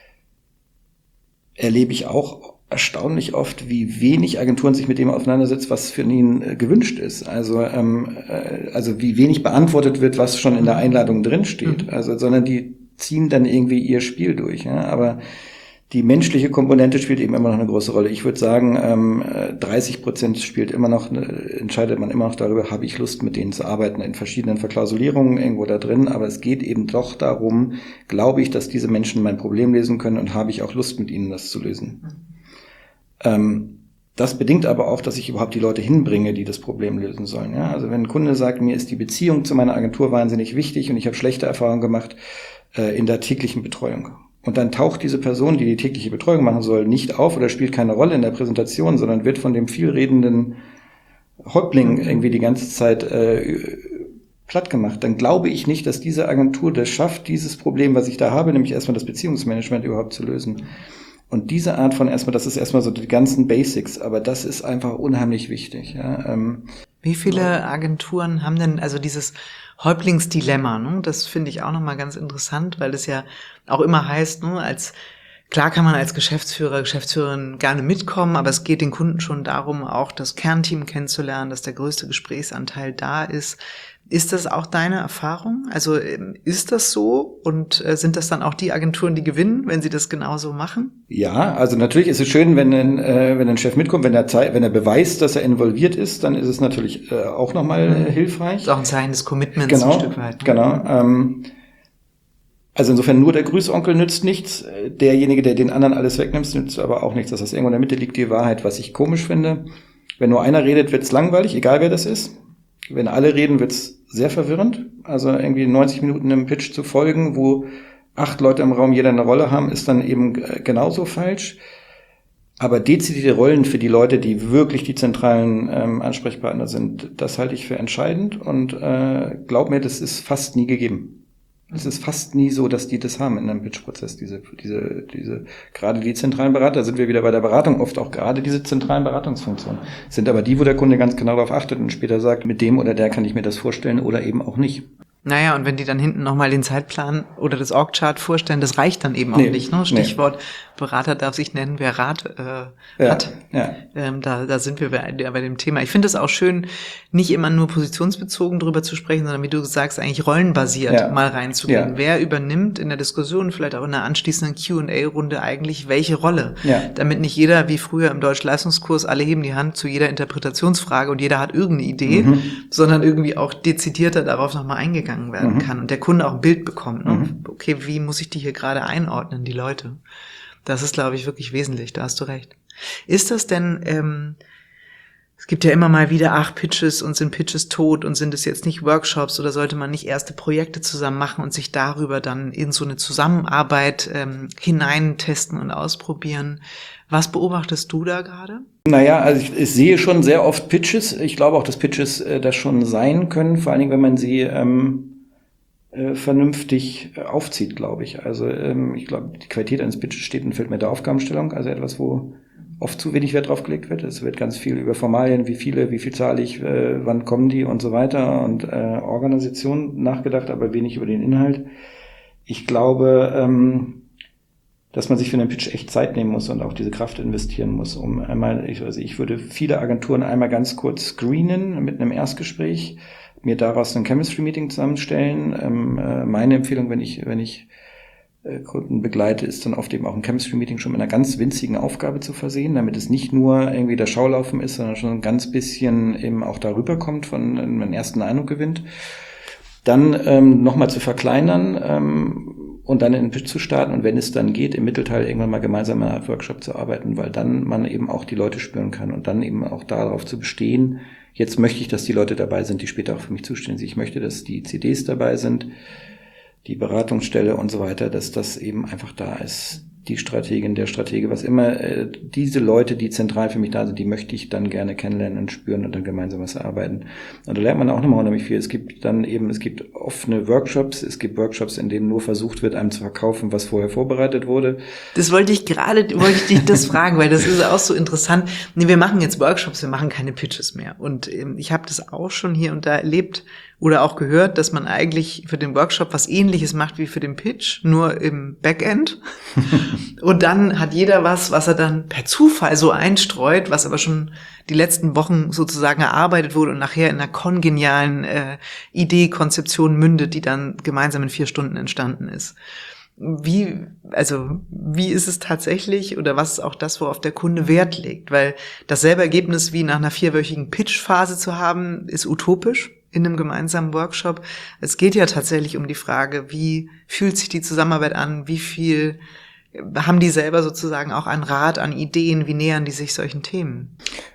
erlebe ich auch erstaunlich oft, wie wenig Agenturen sich mit dem auseinandersetzen, was für ihn äh, gewünscht ist. Also, ähm, äh, also wie wenig beantwortet wird, was schon in der Einladung drin steht. Mhm. Also, sondern die ziehen dann irgendwie ihr Spiel durch. Ja? Aber die menschliche Komponente spielt eben immer noch eine große Rolle. Ich würde sagen, ähm, dreißig Prozent spielt immer noch, entscheidet man immer noch darüber, habe ich Lust, mit denen zu arbeiten, in verschiedenen Verklausulierungen irgendwo da drin. Aber es geht eben doch darum, glaube ich, dass diese Menschen mein Problem lesen können und habe ich auch Lust, mit ihnen das zu lösen. Mhm. Ähm, das bedingt aber auch, dass ich überhaupt die Leute hinbringe, die das Problem lösen sollen. Ja? Also wenn ein Kunde sagt, mir ist die Beziehung zu meiner Agentur wahnsinnig wichtig und ich habe schlechte Erfahrungen gemacht äh, in der täglichen Betreuung. Und dann taucht diese Person, die die tägliche Betreuung machen soll, nicht auf oder spielt keine Rolle in der Präsentation, sondern wird von dem vielredenden Häuptling irgendwie die ganze Zeit äh, platt gemacht. Dann glaube ich nicht, dass diese Agentur das schafft, dieses Problem, was ich da habe, nämlich erstmal das Beziehungsmanagement überhaupt zu lösen. Und diese Art von erstmal, das ist erstmal so die ganzen Basics, aber das ist einfach unheimlich wichtig. Ja. Ähm, Wie viele Agenturen haben denn also dieses Häuptlingsdilemma, ne? Das finde ich auch nochmal ganz interessant, weil das ja auch immer heißt, ne, als klar kann man als Geschäftsführer, Geschäftsführerin gerne mitkommen, aber es geht den Kunden schon darum, auch das Kernteam kennenzulernen, dass der größte Gesprächsanteil da ist. Ist das auch deine Erfahrung? Also ist das so und äh, sind das dann auch die Agenturen, die gewinnen, wenn sie das genauso machen? Ja, also natürlich ist es schön, wenn ein, äh, wenn ein Chef mitkommt, wenn er zei- wenn er beweist, dass er involviert ist, dann ist es natürlich äh, auch nochmal äh, hilfreich. Das ist auch ein Zeichen des Commitments genau, ein Stück weit. Genau. Ähm, also insofern nur der Grüßonkel nützt nichts. Derjenige, der den anderen alles wegnimmt, nützt aber auch nichts. Das heißt, irgendwo in der Mitte liegt die Wahrheit, was ich komisch finde. Wenn nur einer redet, wird's langweilig, egal wer das ist. Wenn alle reden, wird's sehr verwirrend. Also irgendwie neunzig Minuten im Pitch zu folgen, wo acht Leute im Raum jeder eine Rolle haben, ist dann eben genauso falsch. Aber dezidierte Rollen für die Leute, die wirklich die zentralen ähm, Ansprechpartner sind, das halte ich für entscheidend und äh, glaub mir, das ist fast nie gegeben. Es ist fast nie so, dass die das haben in einem Pitch-Prozess, diese, diese, diese, gerade die zentralen Berater, sind wir wieder bei der Beratung, oft auch gerade diese zentralen Beratungsfunktionen, sind aber die, wo der Kunde ganz genau darauf achtet und später sagt, mit dem oder der kann ich mir das vorstellen oder eben auch nicht. Naja, und wenn die dann hinten nochmal den Zeitplan oder das Org-Chart vorstellen, das reicht dann eben auch nee, nicht. Ne? Stichwort, nee. Berater darf sich nennen, wer Rat äh, ja, hat. Ja. Ähm, da, da sind wir bei, bei dem Thema. Ich finde es auch schön, nicht immer nur positionsbezogen drüber zu sprechen, sondern wie du sagst, eigentlich rollenbasiert ja. mal reinzugehen. Ja. Wer übernimmt in der Diskussion, vielleicht auch in der anschließenden Q und A-Runde eigentlich welche Rolle? Ja. Damit nicht jeder, wie früher im Deutsch-Leistungskurs, alle heben die Hand zu jeder Interpretationsfrage und jeder hat irgendeine Idee, mhm. sondern irgendwie auch dezidierter darauf nochmal eingegangen werden mhm. kann und der Kunde auch ein Bild bekommt. Ne? Mhm. Okay, wie muss ich die hier gerade einordnen, die Leute? Das ist, glaube ich, wirklich wesentlich, da hast du recht. Ist das denn, ähm, Es gibt ja immer mal wieder, ach, Pitches und sind Pitches tot und sind es jetzt nicht Workshops oder sollte man nicht erste Projekte zusammen machen und sich darüber dann in so eine Zusammenarbeit ähm, hineintesten und ausprobieren. Was beobachtest du da gerade? Naja, also ich, ich sehe schon sehr oft Pitches. Ich glaube auch, dass Pitches äh, das schon sein können, vor allen Dingen, wenn man sie ähm, äh, vernünftig äh, aufzieht, glaube ich. Also ähm, ich glaube, die Qualität eines Pitches steht und fällt mit der Aufgabenstellung, also etwas, wo oft zu wenig Wert drauf gelegt wird. Es wird ganz viel über Formalien, wie viele, wie viel zahle ich, äh, wann kommen die und so weiter und äh, Organisation nachgedacht, aber wenig über den Inhalt. Ich glaube, ähm, dass man sich für einen Pitch echt Zeit nehmen muss und auch diese Kraft investieren muss, um einmal, ich, also ich würde viele Agenturen einmal ganz kurz screenen mit einem Erstgespräch, mir daraus ein Chemistry-Meeting zusammenstellen. Ähm, äh, meine Empfehlung, wenn ich, wenn ich Kunden begleite, ist dann oft eben auch ein Chemistry-Meeting schon mit einer ganz winzigen Aufgabe zu versehen, damit es nicht nur irgendwie das Schaulaufen ist, sondern schon ein ganz bisschen eben auch darüber kommt, von einem ersten Eindruck gewinnt. Dann ähm, nochmal zu verkleinern ähm, und dann in den Pitch zu starten und wenn es dann geht, im Mittelteil irgendwann mal gemeinsam in einer Art Workshop zu arbeiten, weil dann man eben auch die Leute spüren kann und dann eben auch darauf zu bestehen, jetzt möchte ich, dass die Leute dabei sind, die später auch für mich zustehen sind. Ich möchte, dass die C Ds dabei sind, die Beratungsstelle und so weiter, dass das eben einfach da ist. Die Strategin, der Stratege, was immer, äh, diese Leute, die zentral für mich da sind, die möchte ich dann gerne kennenlernen und spüren und dann gemeinsam was erarbeiten. Und da lernt man auch nochmal unheimlich viel. Es gibt dann eben, es gibt offene Workshops, es gibt Workshops, in denen nur versucht wird, einem zu verkaufen, was vorher vorbereitet wurde. Das wollte ich gerade, wollte ich dich das fragen, weil das ist auch so interessant. Nee, wir machen jetzt Workshops, wir machen keine Pitches mehr. Und ähm, ich habe das auch schon hier und da erlebt, oder auch gehört, dass man eigentlich für den Workshop was Ähnliches macht wie für den Pitch, nur im Backend. Und dann hat jeder was, was er dann per Zufall so einstreut, was aber schon die letzten Wochen sozusagen erarbeitet wurde und nachher in einer kongenialen äh, Idee, Konzeption mündet, die dann gemeinsam in vier Stunden entstanden ist. Wie, also, wie ist es tatsächlich oder was ist auch das, worauf der Kunde Wert legt? Weil dasselbe Ergebnis wie nach einer vierwöchigen Pitch-Phase zu haben, ist utopisch in einem gemeinsamen Workshop. Es geht ja tatsächlich um die Frage, wie fühlt sich die Zusammenarbeit an, wie viel haben die selber sozusagen auch an Rat, an Ideen, wie nähern die sich solchen Themen?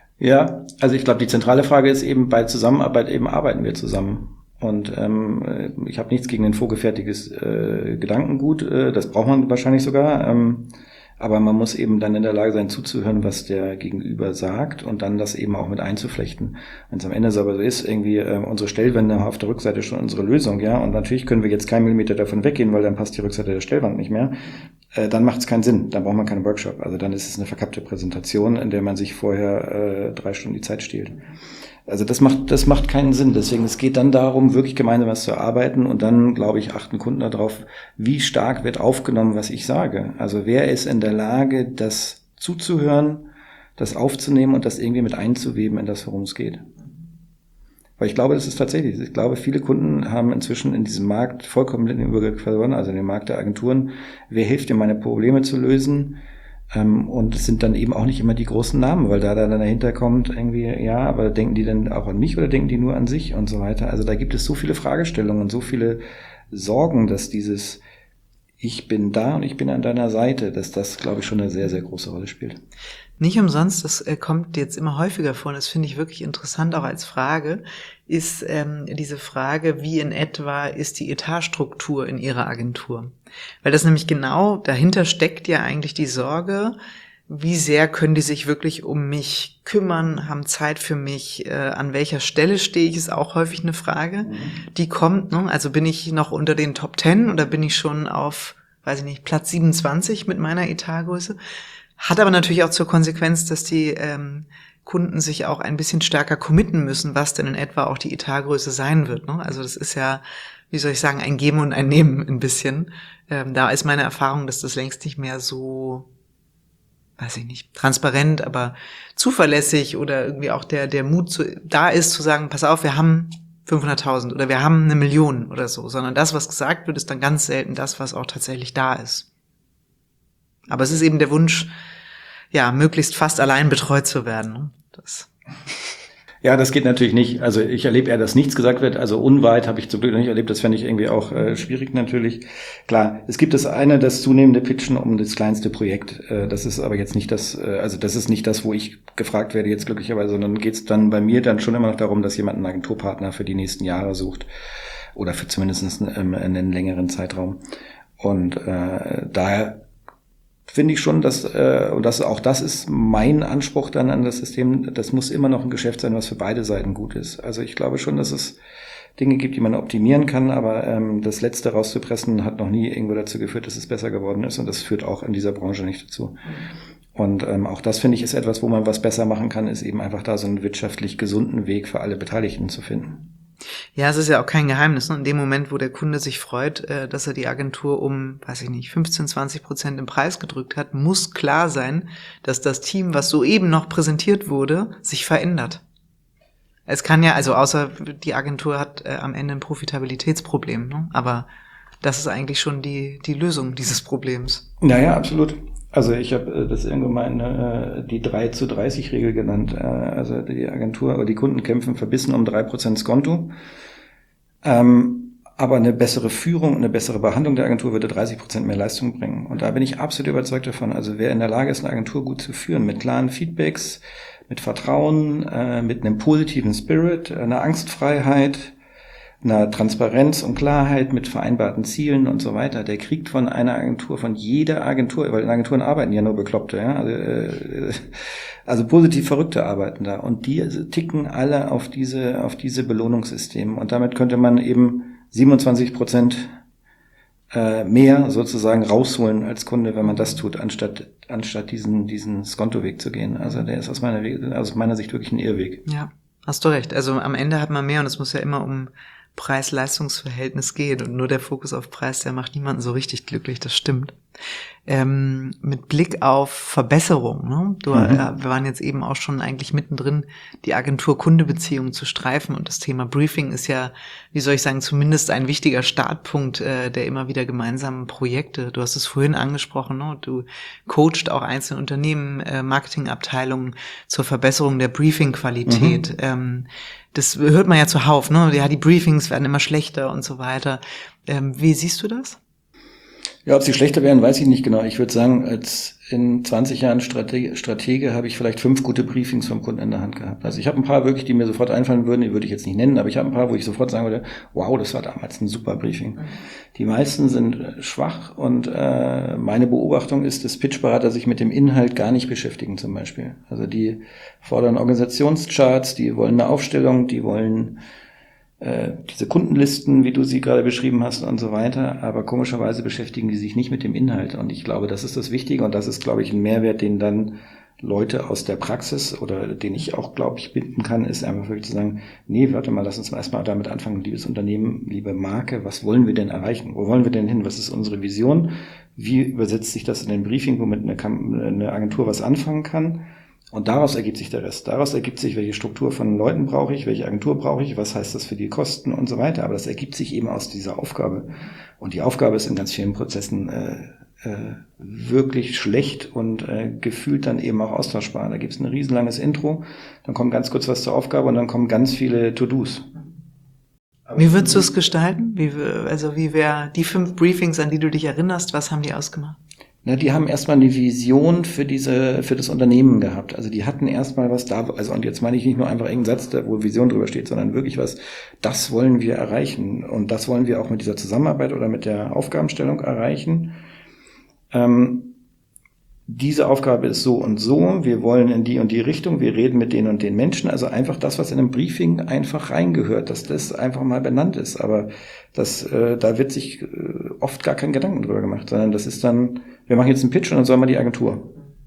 Ja, also ich glaube, die zentrale Frage ist eben, bei Zusammenarbeit eben arbeiten wir zusammen. Und ähm, ich habe nichts gegen ein vorgefertigtes äh, Gedankengut, äh, das braucht man wahrscheinlich sogar, ähm, aber man muss eben dann in der Lage sein, zuzuhören, was der Gegenüber sagt und dann das eben auch mit einzuflechten. Wenn es am Ende aber so ist, irgendwie äh, unsere Stellwände haben auf der Rückseite schon unsere Lösung, ja, und natürlich können wir jetzt keinen Millimeter davon weggehen, weil dann passt die Rückseite der Stellwand nicht mehr, äh, dann macht es keinen Sinn, dann braucht man keinen Workshop. Also dann ist es eine verkappte Präsentation, in der man sich vorher äh, drei Stunden die Zeit stiehlt. Also das macht, das macht keinen Sinn. Deswegen, es geht dann darum, wirklich gemeinsam was zu erarbeiten und dann, glaube ich, achten Kunden darauf, wie stark wird aufgenommen, was ich sage. Also wer ist in der Lage, das zuzuhören, das aufzunehmen und das irgendwie mit einzuweben in das, worum es geht. Weil ich glaube, das ist tatsächlich, ich glaube, viele Kunden haben inzwischen in diesem Markt vollkommen den Überblick verloren, also in dem Markt der Agenturen. Wer hilft dir, meine Probleme zu lösen? Und es sind dann eben auch nicht immer die großen Namen, weil da dann dahinter kommt irgendwie, ja, aber denken die denn auch an mich oder denken die nur an sich und so weiter. Also da gibt es so viele Fragestellungen und so viele Sorgen, dass dieses Ich bin da und ich bin an deiner Seite, dass das, glaube ich, schon eine sehr, sehr große Rolle spielt. Nicht umsonst, das äh, kommt jetzt immer häufiger vor und das finde ich wirklich interessant auch als Frage, ist ähm, diese Frage, wie in etwa ist die Etatstruktur in Ihrer Agentur? Weil das nämlich genau, dahinter steckt ja eigentlich die Sorge, wie sehr können die sich wirklich um mich kümmern, haben Zeit für mich, äh, an welcher Stelle stehe ich, ist auch häufig eine Frage, mhm. die kommt, ne? Also bin ich noch unter den Top Ten oder bin ich schon auf, weiß ich nicht, Platz siebenundzwanzig mit meiner Etatgröße? Hat aber natürlich auch zur Konsequenz, dass die ähm, Kunden sich auch ein bisschen stärker committen müssen, was denn in etwa auch die Etatgröße sein wird. Ne? Also das ist ja, wie soll ich sagen, ein Geben und ein Nehmen ein bisschen. Ähm, da ist meine Erfahrung, dass das längst nicht mehr so, weiß ich nicht, transparent, aber zuverlässig oder irgendwie auch der der Mut zu, da ist zu sagen, pass auf, wir haben fünfhunderttausend oder wir haben eine Million oder so, sondern das, was gesagt wird, ist dann ganz selten das, was auch tatsächlich da ist. Aber es ist eben der Wunsch, ja, möglichst fast allein betreut zu werden. Ne? Das. Ja, das geht natürlich nicht. Also ich erlebe eher, dass nichts gesagt wird. Also unweit habe ich zum Glück noch nicht erlebt. Das fände ich irgendwie auch äh, schwierig natürlich. Klar, es gibt das eine, das zunehmende Pitchen um das kleinste Projekt. Äh, das ist aber jetzt nicht das, äh, also das ist nicht das, wo ich gefragt werde jetzt glücklicherweise, sondern geht es dann bei mir dann schon immer noch darum, dass jemand einen Agenturpartner für die nächsten Jahre sucht oder für zumindest einen, einen längeren Zeitraum. Und äh, daher finde ich schon, dass, äh, und das, auch das ist mein Anspruch dann an das System, das muss immer noch ein Geschäft sein, was für beide Seiten gut ist. Also ich glaube schon, dass es Dinge gibt, die man optimieren kann, aber ähm, das Letzte rauszupressen hat noch nie irgendwo dazu geführt, dass es besser geworden ist, und das führt auch in dieser Branche nicht dazu. Und ähm, auch das, finde ich, ist etwas, wo man was besser machen kann, ist eben einfach da so einen wirtschaftlich gesunden Weg für alle Beteiligten zu finden. Ja, es ist ja auch kein Geheimnis. Ne? In dem Moment, wo der Kunde sich freut, äh, dass er die Agentur um, weiß ich nicht, fünfzehn, zwanzig Prozent im Preis gedrückt hat, muss klar sein, dass das Team, was soeben noch präsentiert wurde, sich verändert. Es kann ja, also außer die Agentur hat äh, am Ende ein Profitabilitätsproblem, ne? Aber das ist eigentlich schon die die Lösung dieses Problems. Naja, absolut. Also ich habe das irgendwann mal eine, die drei zu dreißig Regel genannt. Also die Agentur oder die Kunden kämpfen verbissen um drei Prozent Skonto. Ähm, aber eine bessere Führung, eine bessere Behandlung der Agentur würde dreißig Prozent mehr Leistung bringen. Und da bin ich absolut überzeugt davon. Also wer in der Lage ist, eine Agentur gut zu führen, mit klaren Feedbacks, mit Vertrauen, äh, mit einem positiven Spirit, einer Angstfreiheit, einer Transparenz und Klarheit mit vereinbarten Zielen und so weiter, der kriegt von einer Agentur, von jeder Agentur, weil in Agenturen arbeiten ja nur Bekloppte, ja, also, äh, also positiv Verrückte arbeiten da, und die ticken alle auf diese, auf diese Belohnungssysteme, und damit könnte man eben siebenundzwanzig Prozent äh, mehr sozusagen rausholen als Kunde, wenn man das tut, anstatt, anstatt diesen, diesen Skontoweg zu gehen. Also der ist aus meiner, aus meiner Sicht wirklich ein Irrweg. Ja, hast du recht. Also am Ende hat man mehr, und es muss ja immer um Preis-Leistungs-Verhältnis geht, und nur der Fokus auf Preis, der macht niemanden so richtig glücklich, das stimmt. Ähm, mit Blick auf Verbesserung, ne? Du, Mhm. äh, wir waren jetzt eben auch schon eigentlich mittendrin, die Agentur-Kunde-Beziehung zu streifen, und das Thema Briefing ist ja, wie soll ich sagen, zumindest ein wichtiger Startpunkt äh, der immer wieder gemeinsamen Projekte. Du hast es vorhin angesprochen, ne? Du coachst auch einzelne Unternehmen, äh, Marketingabteilungen zur Verbesserung der Briefing-Qualität. Mhm. Ähm, das hört man ja zuhauf, ne? Ja, die Briefings werden immer schlechter und so weiter. Ähm, wie siehst du das? Ja, ob sie schlechter wären, weiß ich nicht genau. Ich würde sagen, als in zwanzig Jahren Stratege, Stratege habe ich vielleicht fünf gute Briefings vom Kunden in der Hand gehabt. Also ich habe ein paar wirklich, die mir sofort einfallen würden, die würde ich jetzt nicht nennen, aber ich habe ein paar, wo ich sofort sagen würde, wow, das war damals ein super Briefing. Die meisten sind schwach, und äh, meine Beobachtung ist, dass Pitchberater sich mit dem Inhalt gar nicht beschäftigen zum Beispiel. Also die fordern Organisationscharts, die wollen eine Aufstellung, die wollen diese Kundenlisten, wie du sie gerade beschrieben hast und so weiter, aber komischerweise beschäftigen die sich nicht mit dem Inhalt, und ich glaube, das ist das Wichtige, und das ist, glaube ich, ein Mehrwert, den dann Leute aus der Praxis oder den ich auch, glaube ich, binden kann, ist einfach wirklich zu sagen, nee, warte mal, lass uns mal erstmal damit anfangen, liebes Unternehmen, liebe Marke, was wollen wir denn erreichen? Wo wollen wir denn hin? Was ist unsere Vision? Wie übersetzt sich das in ein Briefing, womit eine, eine Agentur was anfangen kann? Und daraus ergibt sich der Rest. Daraus ergibt sich, welche Struktur von Leuten brauche ich, welche Agentur brauche ich, was heißt das für die Kosten und so weiter. Aber das ergibt sich eben aus dieser Aufgabe. Und die Aufgabe ist in ganz vielen Prozessen äh, äh, wirklich schlecht und äh, gefühlt dann eben auch austauschbar. Da gibt es ein riesenlanges Intro, dann kommt ganz kurz was zur Aufgabe, und dann kommen ganz viele To-Dos. Wie würdest du es gestalten? Wie, also wie wäre die fünf Briefings, an die du dich erinnerst, was haben die ausgemacht? Na, die haben erstmal eine Vision für diese, für das Unternehmen gehabt. Also die hatten erstmal was da, also, und jetzt meine ich nicht nur einfach irgendeinen Satz, wo Vision drüber steht, sondern wirklich was, das wollen wir erreichen. Und das wollen wir auch mit dieser Zusammenarbeit oder mit der Aufgabenstellung erreichen. Ähm, diese Aufgabe ist so und so, wir wollen in die und die Richtung, wir reden mit den und den Menschen, also einfach das, was in einem Briefing einfach reingehört, dass das einfach mal benannt ist, aber das, äh, da wird sich äh, oft gar kein Gedanken drüber gemacht, sondern das ist dann, wir machen jetzt einen Pitch und dann soll man die Agentur.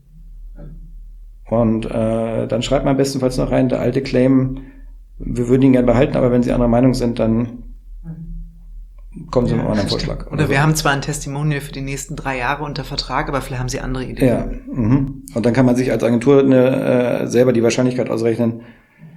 Und äh, dann schreibt man bestenfalls noch rein, der alte Claim, wir würden ihn gerne behalten, aber wenn Sie anderer Meinung sind, dann kommen Sie ja, mit einem anderen Vorschlag. Oder, oder wir so. Haben zwar ein Testimonial für die nächsten drei Jahre unter Vertrag, aber vielleicht haben Sie andere Ideen. Ja, mhm. Und dann kann man sich als Agentur eine, äh, selber die Wahrscheinlichkeit ausrechnen,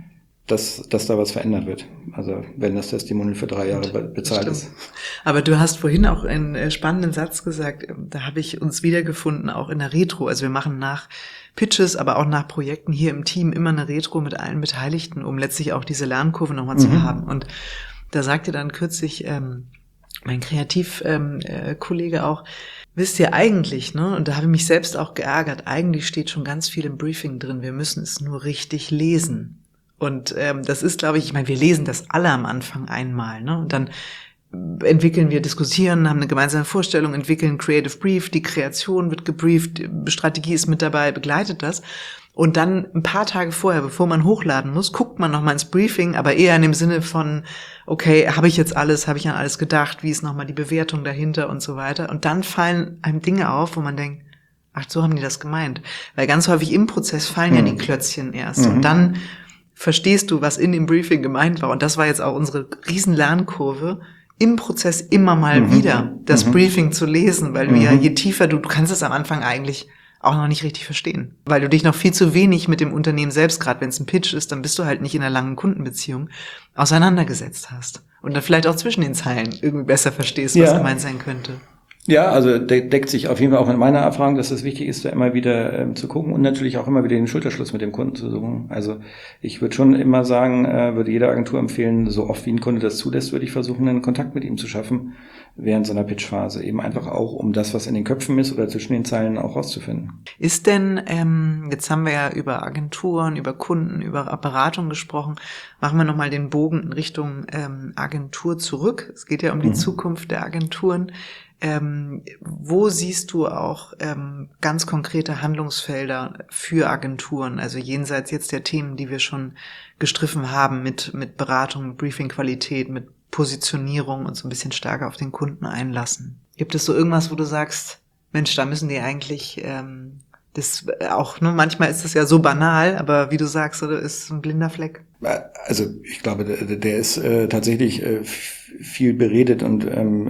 dass, dass da was verändert wird. Also wenn das Testimonial für drei Jahre be- bezahlt ist. Aber du hast vorhin auch einen äh, spannenden Satz gesagt, da habe ich uns wiedergefunden, auch in der Retro. Also wir machen nach Pitches, aber auch nach Projekten hier im Team immer eine Retro mit allen Beteiligten, um letztlich auch diese Lernkurve nochmal mhm. zu haben. Und da sagte dann kürzlich ähm, mein Kreativkollege ähm, äh, auch, wisst ihr eigentlich, ne, und da habe ich mich selbst auch geärgert, eigentlich steht schon ganz viel im Briefing drin, wir müssen es nur richtig lesen. Und ähm, das ist, glaube ich, ich meine, wir lesen das alle am Anfang einmal, ne? Und dann entwickeln wir, diskutieren, haben eine gemeinsame Vorstellung, entwickeln Creative Brief, die Kreation wird gebrieft, die Strategie ist mit dabei, begleitet das. Und dann ein paar Tage vorher, bevor man hochladen muss, guckt man nochmal ins Briefing, aber eher in dem Sinne von, okay, habe ich jetzt alles, habe ich an alles gedacht, wie ist nochmal die Bewertung dahinter und so weiter. Und dann fallen einem Dinge auf, wo man denkt, ach, so haben die das gemeint. Weil ganz häufig im Prozess fallen mhm. ja die Klötzchen erst. Mhm. Und dann verstehst du, was in dem Briefing gemeint war. Und das war jetzt auch unsere riesen Lernkurve, im Prozess immer mal mhm. wieder das mhm. Briefing zu lesen, weil du mhm. ja, je tiefer du, du kannst es am Anfang eigentlich auch noch nicht richtig verstehen, weil du dich noch viel zu wenig mit dem Unternehmen selbst, gerade wenn es ein Pitch ist, dann bist du halt nicht in einer langen Kundenbeziehung, auseinandergesetzt hast und dann vielleicht auch zwischen den Zeilen irgendwie besser verstehst, was ja. gemeint sein könnte. Ja, also de- deckt sich auf jeden Fall auch mit meiner Erfahrung, dass es wichtig ist, da immer wieder ähm, zu gucken und natürlich auch immer wieder den Schulterschluss mit dem Kunden zu suchen. Also ich würde schon immer sagen, äh, würde jeder Agentur empfehlen, so oft wie ein Kunde das zulässt, würde ich versuchen, einen Kontakt mit ihm zu schaffen während so einer Pitchphase. Eben einfach auch, um das, was in den Köpfen ist oder zwischen den Zeilen auch rauszufinden. Ist denn, ähm, jetzt haben wir ja über Agenturen, über Kunden, über Beratung gesprochen, machen wir nochmal den Bogen in Richtung ähm, Agentur zurück. Es geht ja um die mhm. Zukunft der Agenturen. Ähm, wo siehst du auch ähm, ganz konkrete Handlungsfelder für Agenturen, also jenseits jetzt der Themen, die wir schon gestriffen haben mit mit Beratung, Briefing-Qualität, mit Positionierung und so ein bisschen stärker auf den Kunden einlassen? Gibt es so irgendwas, wo du sagst, Mensch, da müssen die eigentlich ähm, das auch, ne, manchmal ist das ja so banal, aber wie du sagst, oder ist ein blinder Fleck? Also ich glaube, der, der ist äh, tatsächlich äh, viel beredet und ähm,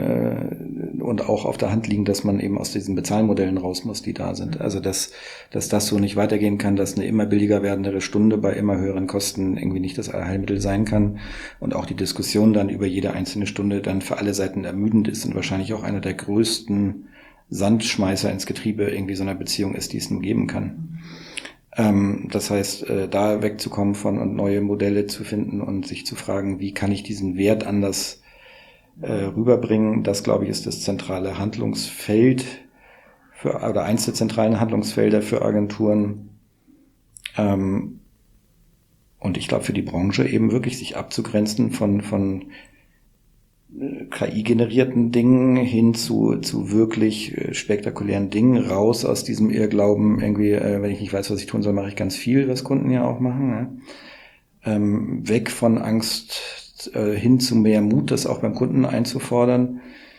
äh, und auch auf der Hand liegend, dass man eben aus diesen Bezahlmodellen raus muss, die da sind. Also dass dass das so nicht weitergehen kann, dass eine immer billiger werdendere Stunde bei immer höheren Kosten irgendwie nicht das Allheilmittel sein kann und auch die Diskussion dann über jede einzelne Stunde dann für alle Seiten ermüdend ist und wahrscheinlich auch einer der größten Sandschmeißer ins Getriebe irgendwie so einer Beziehung ist, die es nur geben kann. Ähm, das heißt, äh, da wegzukommen von und neue Modelle zu finden und sich zu fragen, wie kann ich diesen Wert anders äh, rüberbringen, das, glaube ich, ist das zentrale Handlungsfeld für, oder eins der zentralen Handlungsfelder für Agenturen. Ähm, und ich glaube, für die Branche eben wirklich sich abzugrenzen von, von K I-generierten Dingen hin zu zu wirklich äh, spektakulären Dingen, raus aus diesem Irrglauben, irgendwie, äh, wenn ich nicht weiß, was ich tun soll, mache ich ganz viel, was Kunden ja auch machen. Ne? Ähm, weg von Angst äh, hin zu mehr Mut, das auch beim Kunden einzufordern.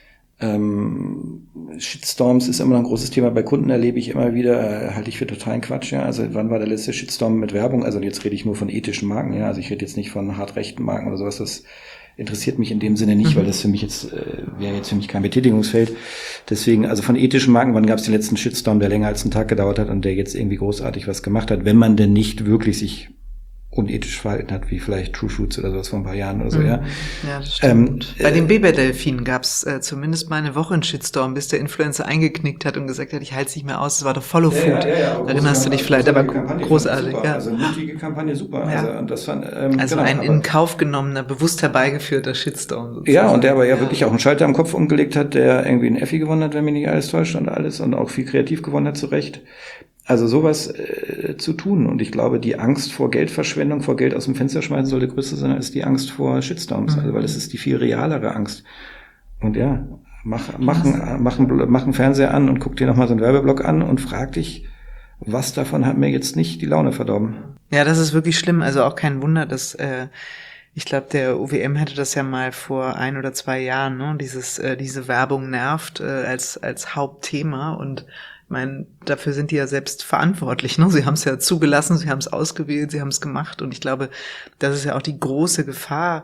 Ähm, Shitstorms ist immer noch ein großes Thema. Bei Kunden erlebe ich immer wieder, äh, halte ich für totalen Quatsch. Ja, also wann war der letzte Shitstorm mit Werbung? Also jetzt rede ich nur von ethischen Marken. Ja, also ich rede jetzt nicht von hart rechten Marken oder sowas. Das interessiert mich in dem Sinne nicht, mhm. weil das für mich jetzt äh, wäre jetzt für mich kein Betätigungsfeld. Deswegen, also von ethischen Marken, wann gab es den letzten Shitstorm, der länger als einen Tag gedauert hat und der jetzt irgendwie großartig was gemacht hat, wenn man denn nicht wirklich sich unethisch verhalten hat, wie vielleicht True Fruits oder sowas vor ein paar Jahren oder so, mhm. ja. Ja, das stimmt. Ähm, Bei den Beber-Delfinen gab es äh, zumindest mal eine Woche einen Shitstorm, bis der Influencer eingeknickt hat und gesagt hat, ich halte es nicht mehr aus, das war doch Follow Food. Ja, ja, ja, erinnerst du dich vielleicht, aber Kampagne großartig. Ja. Also mutige Kampagne, super. Ja. Also, und das fand, ähm, also genau, ein aber, in Kauf genommener, bewusst herbeigeführter Shitstorm. Sozusagen. Ja, und der aber ja, ja wirklich auch einen Schalter am Kopf umgelegt hat, der irgendwie einen Effi gewonnen hat, wenn mich nicht alles täuscht und alles und auch viel kreativ gewonnen hat, zu Recht. Also sowas äh, zu tun. Und ich glaube, die Angst vor Geldverschwendung, vor Geld aus dem Fenster schmeißen sollte größer sein als die Angst vor Shitstorms. Mhm. Also weil das ist die viel realere Angst. Und ja, mach, mach, mach, mach einen Fernseher an und guck dir nochmal so einen Werbeblock an und frag dich, was davon hat mir jetzt nicht die Laune verdorben. Ja, das ist wirklich schlimm. Also auch kein Wunder, dass äh, ich glaube, der O W M hatte das ja mal vor ein oder zwei Jahren, ne? Dieses, äh, diese Werbung nervt äh, als als Hauptthema und ich meine, dafür sind die ja selbst verantwortlich, ne? Sie haben es ja zugelassen, sie haben es ausgewählt, sie haben es gemacht und ich glaube, das ist ja auch die große Gefahr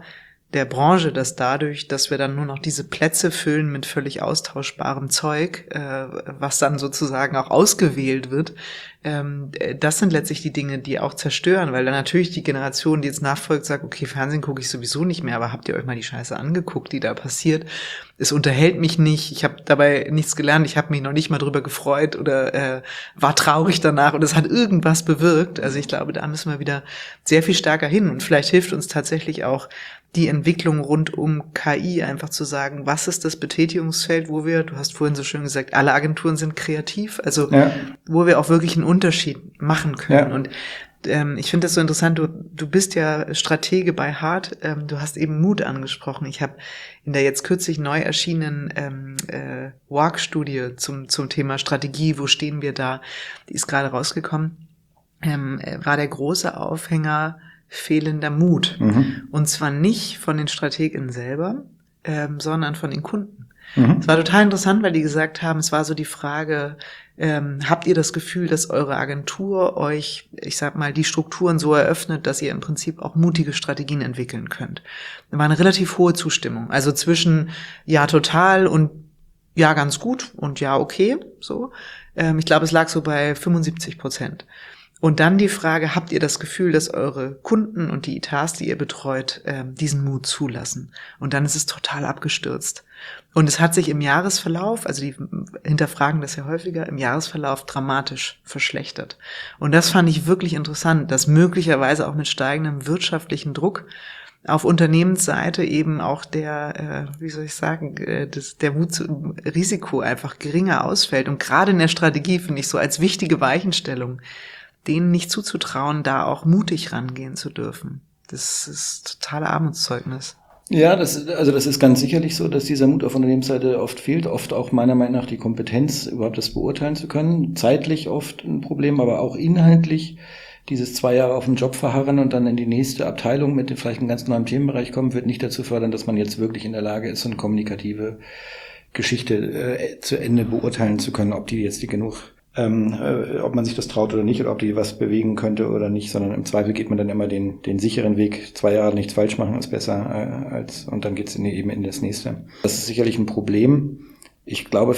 der Branche, dass dadurch, dass wir dann nur noch diese Plätze füllen mit völlig austauschbarem Zeug, äh, was dann sozusagen auch ausgewählt wird, ähm, das sind letztlich die Dinge, die auch zerstören, weil dann natürlich die Generation, die jetzt nachfolgt, sagt, okay, Fernsehen gucke ich sowieso nicht mehr, aber habt ihr euch mal die Scheiße angeguckt, die da passiert? Es unterhält mich nicht, ich habe dabei nichts gelernt, ich habe mich noch nicht mal drüber gefreut oder äh, war traurig danach und es hat irgendwas bewirkt. Also ich glaube, da müssen wir wieder sehr viel stärker hin und vielleicht hilft uns tatsächlich auch die Entwicklung rund um K I, einfach zu sagen, was ist das Betätigungsfeld, wo wir, du hast vorhin so schön gesagt, alle Agenturen sind kreativ, also ja. wo wir auch wirklich einen Unterschied machen können. Ja. Und ähm, ich finde das so interessant, du, du bist ja Stratege bei Hart, ähm, du hast eben Mut angesprochen. Ich habe in der jetzt kürzlich neu erschienenen ähm, äh, W A R C-Studie zum, zum Thema Strategie, wo stehen wir da, die ist gerade rausgekommen, ähm, war der große Aufhänger fehlender Mut. Mhm. Und zwar nicht von den StrategInnen selber, ähm, sondern von den Kunden. Mhm. Es war total interessant, weil die gesagt haben, es war so die Frage, ähm, habt ihr das Gefühl, dass eure Agentur euch, ich sag mal, die Strukturen so eröffnet, dass ihr im Prinzip auch mutige Strategien entwickeln könnt? Da war eine relativ hohe Zustimmung. Also zwischen ja total und ja ganz gut und ja okay, so. Ähm, ich glaube, es lag so bei fünfundsiebzig Prozent. Und dann die Frage, habt ihr das Gefühl, dass eure Kunden und die Etats, die ihr betreut, ähm, diesen Mut zulassen? Und dann ist es total abgestürzt. Und es hat sich im Jahresverlauf, also die hinterfragen das ja häufiger, im Jahresverlauf dramatisch verschlechtert. Und das fand ich wirklich interessant, dass möglicherweise auch mit steigendem wirtschaftlichen Druck auf Unternehmensseite eben auch der, äh, wie soll ich sagen, äh, das, der Mut zum Risiko einfach geringer ausfällt. Und gerade in der Strategie finde ich so als wichtige Weichenstellung, denen nicht zuzutrauen, da auch mutig rangehen zu dürfen. Das ist totale Armutszeugnis. Ja, das, also das ist ganz sicherlich so, dass dieser Mut auf Unternehmensseite oft fehlt. Oft auch meiner Meinung nach die Kompetenz, überhaupt das beurteilen zu können. Zeitlich oft ein Problem, aber auch inhaltlich. Dieses zwei Jahre auf dem Job verharren und dann in die nächste Abteilung mit vielleicht einem ganz neuen Themenbereich kommen, wird nicht dazu fördern, dass man jetzt wirklich in der Lage ist, so eine kommunikative Geschichte äh, zu Ende beurteilen zu können, ob die jetzt die genug Ähm, äh, ob man sich das traut oder nicht oder ob die was bewegen könnte oder nicht, sondern im Zweifel geht man dann immer den den sicheren Weg. Zwei Jahre nichts falsch machen ist besser äh, als und dann geht's in die, eben in das nächste. Das ist sicherlich ein Problem. Ich glaube,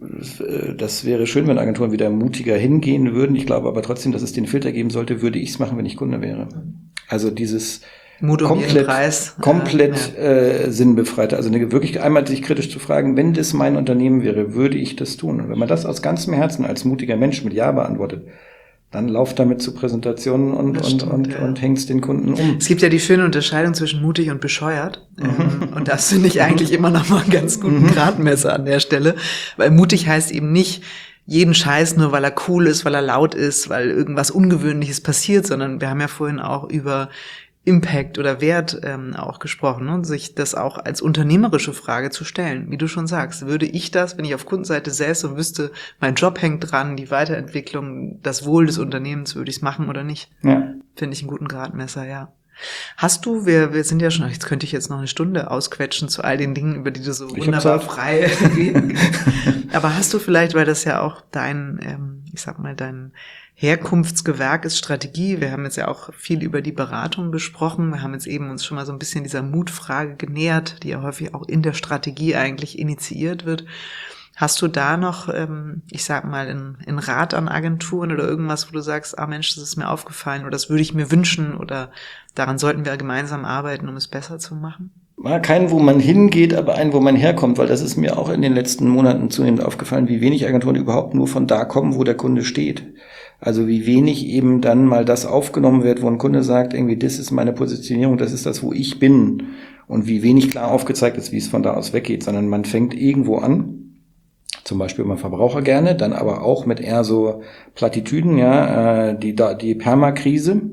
das wäre schön, wenn Agenturen wieder mutiger hingehen würden. Ich glaube aber trotzdem, dass es den Filter geben sollte, würde ich es machen, wenn ich Kunde wäre. Also dieses Mut um komplett, Preis. komplett ja. äh, sinnbefreite. Also eine, wirklich einmal sich kritisch zu fragen, wenn das mein Unternehmen wäre, würde ich das tun? Und wenn man das aus ganzem Herzen als mutiger Mensch mit Ja beantwortet, dann lauft damit zu Präsentationen und, und, stimmt, und, ja. und hängst den Kunden um. Es gibt ja die schöne Unterscheidung zwischen mutig und bescheuert. Mhm. Und das finde ich eigentlich immer noch mal einen ganz guten Gradmesser an der Stelle. Weil mutig heißt eben nicht, jeden Scheiß nur, weil er cool ist, weil er laut ist, weil irgendwas Ungewöhnliches passiert, sondern wir haben ja vorhin auch über Impact oder Wert ähm, auch gesprochen, ne? Und sich das auch als unternehmerische Frage zu stellen. Wie du schon sagst, würde ich das, wenn ich auf Kundenseite säße und wüsste, mein Job hängt dran, die Weiterentwicklung, das Wohl des Unternehmens, würde ich es machen oder nicht? Ja. Finde ich einen guten Gradmesser, ja. Hast du, wir, wir sind ja schon, jetzt könnte ich jetzt noch eine Stunde ausquetschen zu all den Dingen, über die du so ich wunderbar frei reden kannst. Aber hast du vielleicht, weil das ja auch dein, ähm, ich sag mal, dein Herkunftsgewerk ist Strategie. Wir haben jetzt ja auch viel über die Beratung gesprochen. Wir haben jetzt eben uns schon mal so ein bisschen dieser Mutfrage genähert, die ja häufig auch in der Strategie eigentlich initiiert wird. Hast du da noch, ähm, ich sag mal, in, in Rat an Agenturen oder irgendwas, wo du sagst, ah Mensch, das ist mir aufgefallen oder das würde ich mir wünschen oder daran sollten wir gemeinsam arbeiten, um es besser zu machen? Keinen, wo man hingeht, aber einen, wo man herkommt, weil das ist mir auch in den letzten Monaten zunehmend aufgefallen, wie wenig Agenturen überhaupt nur von da kommen, wo der Kunde steht. Also wie wenig eben dann mal das aufgenommen wird, wo ein Kunde sagt, irgendwie, das ist meine Positionierung, das ist das, wo ich bin. Und wie wenig klar aufgezeigt ist, wie es von da aus weggeht, sondern man fängt irgendwo an, zum Beispiel beim Verbraucher gerne, dann aber auch mit eher so Plattitüden, ja, die, die Permakrise.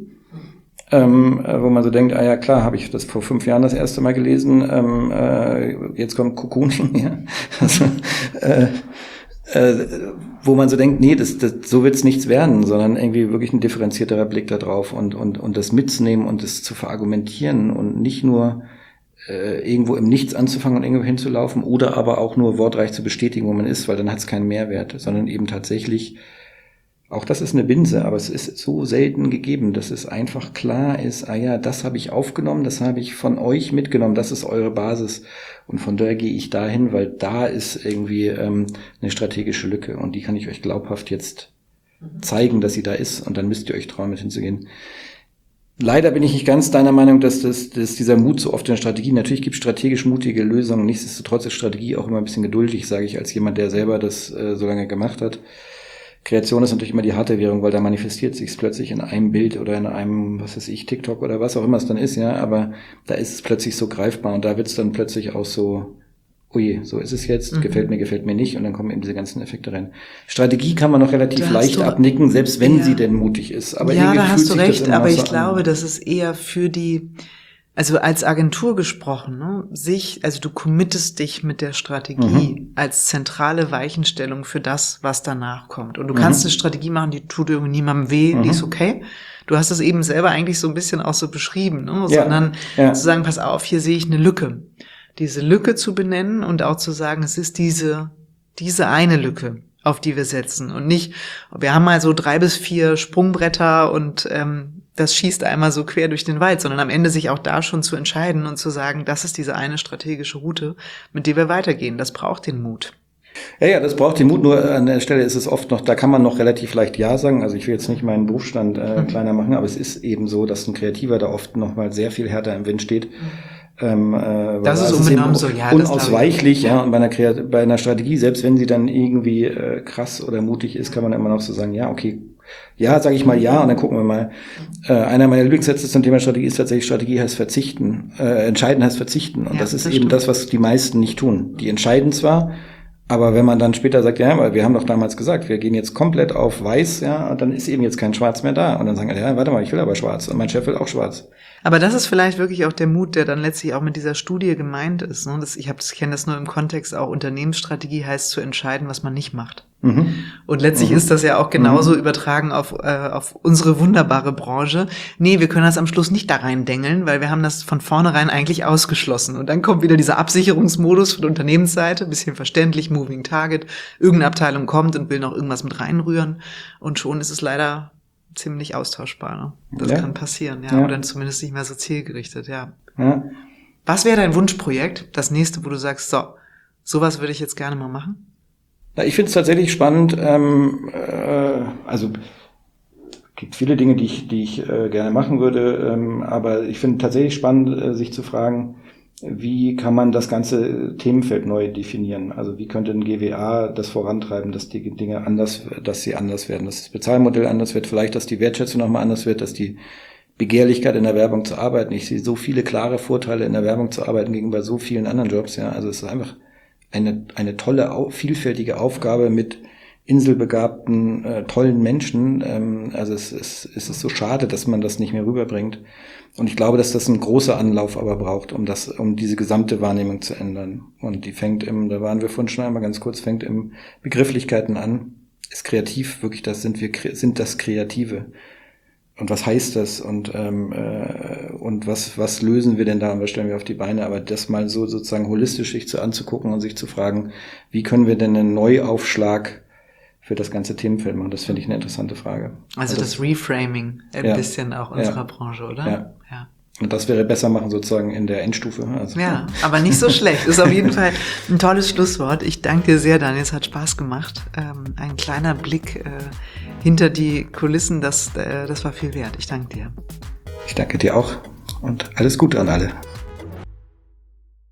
Ähm, wo man so denkt, ah ja klar, habe ich das vor fünf Jahren das erste Mal gelesen, ähm, äh, jetzt kommt Cocooning, ja. Also, äh, äh, wo man so denkt, nee, das, das, so wird's nichts werden, sondern irgendwie wirklich ein differenzierterer Blick da drauf und, und, und das mitzunehmen und das zu verargumentieren und nicht nur äh, irgendwo im Nichts anzufangen und irgendwo hinzulaufen oder aber auch nur wortreich zu bestätigen, wo man ist, weil dann hat's keinen Mehrwert, sondern eben tatsächlich Auch das ist eine Binse, aber es ist so selten gegeben, dass es einfach klar ist, ah ja, das habe ich aufgenommen, das habe ich von euch mitgenommen, das ist eure Basis und von daher gehe ich dahin, weil da ist irgendwie ähm, eine strategische Lücke und die kann ich euch glaubhaft jetzt zeigen, dass sie da ist und dann müsst ihr euch trauen, mit hinzugehen. Leider bin ich nicht ganz deiner Meinung, dass, das, dass dieser Mut so oft in der Strategie, natürlich gibt es strategisch mutige Lösungen, nichtsdestotrotz ist Strategie auch immer ein bisschen geduldig, sage ich als jemand, der selber das äh, so lange gemacht hat. Kreation ist natürlich immer die harte Währung, weil da manifestiert sich es plötzlich in einem Bild oder in einem, was weiß ich, TikTok oder was auch immer es dann ist, ja, aber da ist es plötzlich so greifbar und da wird es dann plötzlich auch so, ui, so ist es jetzt, mhm. gefällt mir, gefällt mir nicht und dann kommen eben diese ganzen Effekte rein. Strategie kann man noch relativ leicht du, abnicken, selbst wenn ja. sie denn mutig ist. Aber ja, da hast du sich recht, aber ich so glaube, an. das ist eher für die, also als Agentur gesprochen, ne, sich, also du committest dich mit der Strategie mhm. als zentrale Weichenstellung für das, was danach kommt. Und du mhm. kannst eine Strategie machen, die tut irgendwie niemandem weh, mhm. die ist okay. Du hast es eben selber eigentlich so ein bisschen auch so beschrieben, ne, ja. sondern ja. zu sagen, pass auf, hier sehe ich eine Lücke. Diese Lücke zu benennen und auch zu sagen, es ist diese, diese eine Lücke, auf die wir setzen und nicht, wir haben mal so drei bis vier Sprungbretter und ähm, das schießt einmal so quer durch den Wald, sondern am Ende sich auch da schon zu entscheiden und zu sagen, das ist diese eine strategische Route, mit der wir weitergehen. Das braucht den Mut. Ja, ja, das braucht den Mut, nur an der Stelle ist es oft noch, da kann man noch relativ leicht Ja sagen, also ich will jetzt nicht meinen Berufsstand äh, mhm. kleiner machen, aber es ist eben so, dass ein Kreativer da oft noch mal sehr viel härter im Wind steht. Mhm. Ähm, äh, das ist unbenommen so, ja. Unausweichlich, ja, und bei einer, Kreat- bei einer Strategie, selbst wenn sie dann irgendwie äh, krass oder mutig ist, kann man immer noch so sagen, ja, okay, ja, sage ich mal ja, und dann gucken wir mal. Äh, einer meiner Lieblingssätze zum Thema Strategie ist tatsächlich, Strategie heißt verzichten, äh, entscheiden heißt verzichten, und ja, das ist das eben stimmt. Das, was die meisten nicht tun. Die entscheiden zwar, aber wenn man dann später sagt, ja, weil wir haben doch damals gesagt, wir gehen jetzt komplett auf weiß, ja, und dann ist eben jetzt kein Schwarz mehr da. Und dann sagen alle, ja, warte mal, ich will aber schwarz. Und mein Chef will auch schwarz. Aber das ist vielleicht wirklich auch der Mut, der dann letztlich auch mit dieser Studie gemeint ist. Ne? Das, ich habe das, kenne das nur im Kontext, auch Unternehmensstrategie heißt zu entscheiden, was man nicht macht. Mhm. Und letztlich mhm. ist das ja auch genauso mhm. übertragen auf, äh, auf unsere wunderbare Branche. Nee, wir können das am Schluss nicht da reindengeln, weil wir haben das von vornherein eigentlich ausgeschlossen. Und dann kommt wieder dieser Absicherungsmodus von der Unternehmensseite, bisschen verständlich, Moving Target. Irgendeine Abteilung kommt und will noch irgendwas mit reinrühren. Und schon ist es leider ziemlich austauschbar. Ne? Das ja. kann passieren, ja. ja. Oder zumindest nicht mehr so zielgerichtet, ja. ja. Was wäre dein Wunschprojekt, das nächste, wo du sagst, so, sowas würde ich jetzt gerne mal machen? Na, ich finde es tatsächlich spannend, ähm, äh, also gibt viele Dinge, die ich, die ich äh, gerne machen würde, ähm, aber ich finde tatsächlich spannend, äh, sich zu fragen, wie kann man das ganze Themenfeld neu definieren? Also wie könnte ein G W A das vorantreiben, dass die Dinge anders, dass sie anders werden, dass das Bezahlmodell anders wird, vielleicht, dass die Wertschätzung nochmal anders wird, dass die Begehrlichkeit in der Werbung zu arbeiten. Ich sehe so viele klare Vorteile in der Werbung zu arbeiten gegenüber so vielen anderen Jobs. Ja, also es ist einfach eine eine tolle, vielfältige Aufgabe mit inselbegabten, äh, tollen Menschen. Ähm, also es, es, es ist so schade, dass man das nicht mehr rüberbringt. Und ich glaube, dass das ein großer Anlauf aber braucht, um das, um diese gesamte Wahrnehmung zu ändern. Und die fängt im, da waren wir vorhin schon einmal ganz kurz, fängt im Begrifflichkeiten an. Ist kreativ wirklich das, sind wir, sind das Kreative? Und was heißt das? Und, ähm, äh, und was, was lösen wir denn da und was stellen wir auf die Beine? Aber das mal so sozusagen holistisch sich zu anzugucken und sich zu fragen, wie können wir denn einen Neuaufschlag für das ganze Themenfeld machen? Das finde ich eine interessante Frage. Also, also das Reframing ein ja, bisschen auch unserer ja, Branche, oder? Ja. ja. Und das wäre besser machen sozusagen in der Endstufe. Also, ja, aber nicht so schlecht. Ist auf jeden Fall ein tolles Schlusswort. Ich danke dir sehr, Daniel. Es hat Spaß gemacht. Ähm, ein kleiner Blick äh, hinter die Kulissen, das, äh, das war viel wert. Ich danke dir. Ich danke dir auch und alles Gute an alle.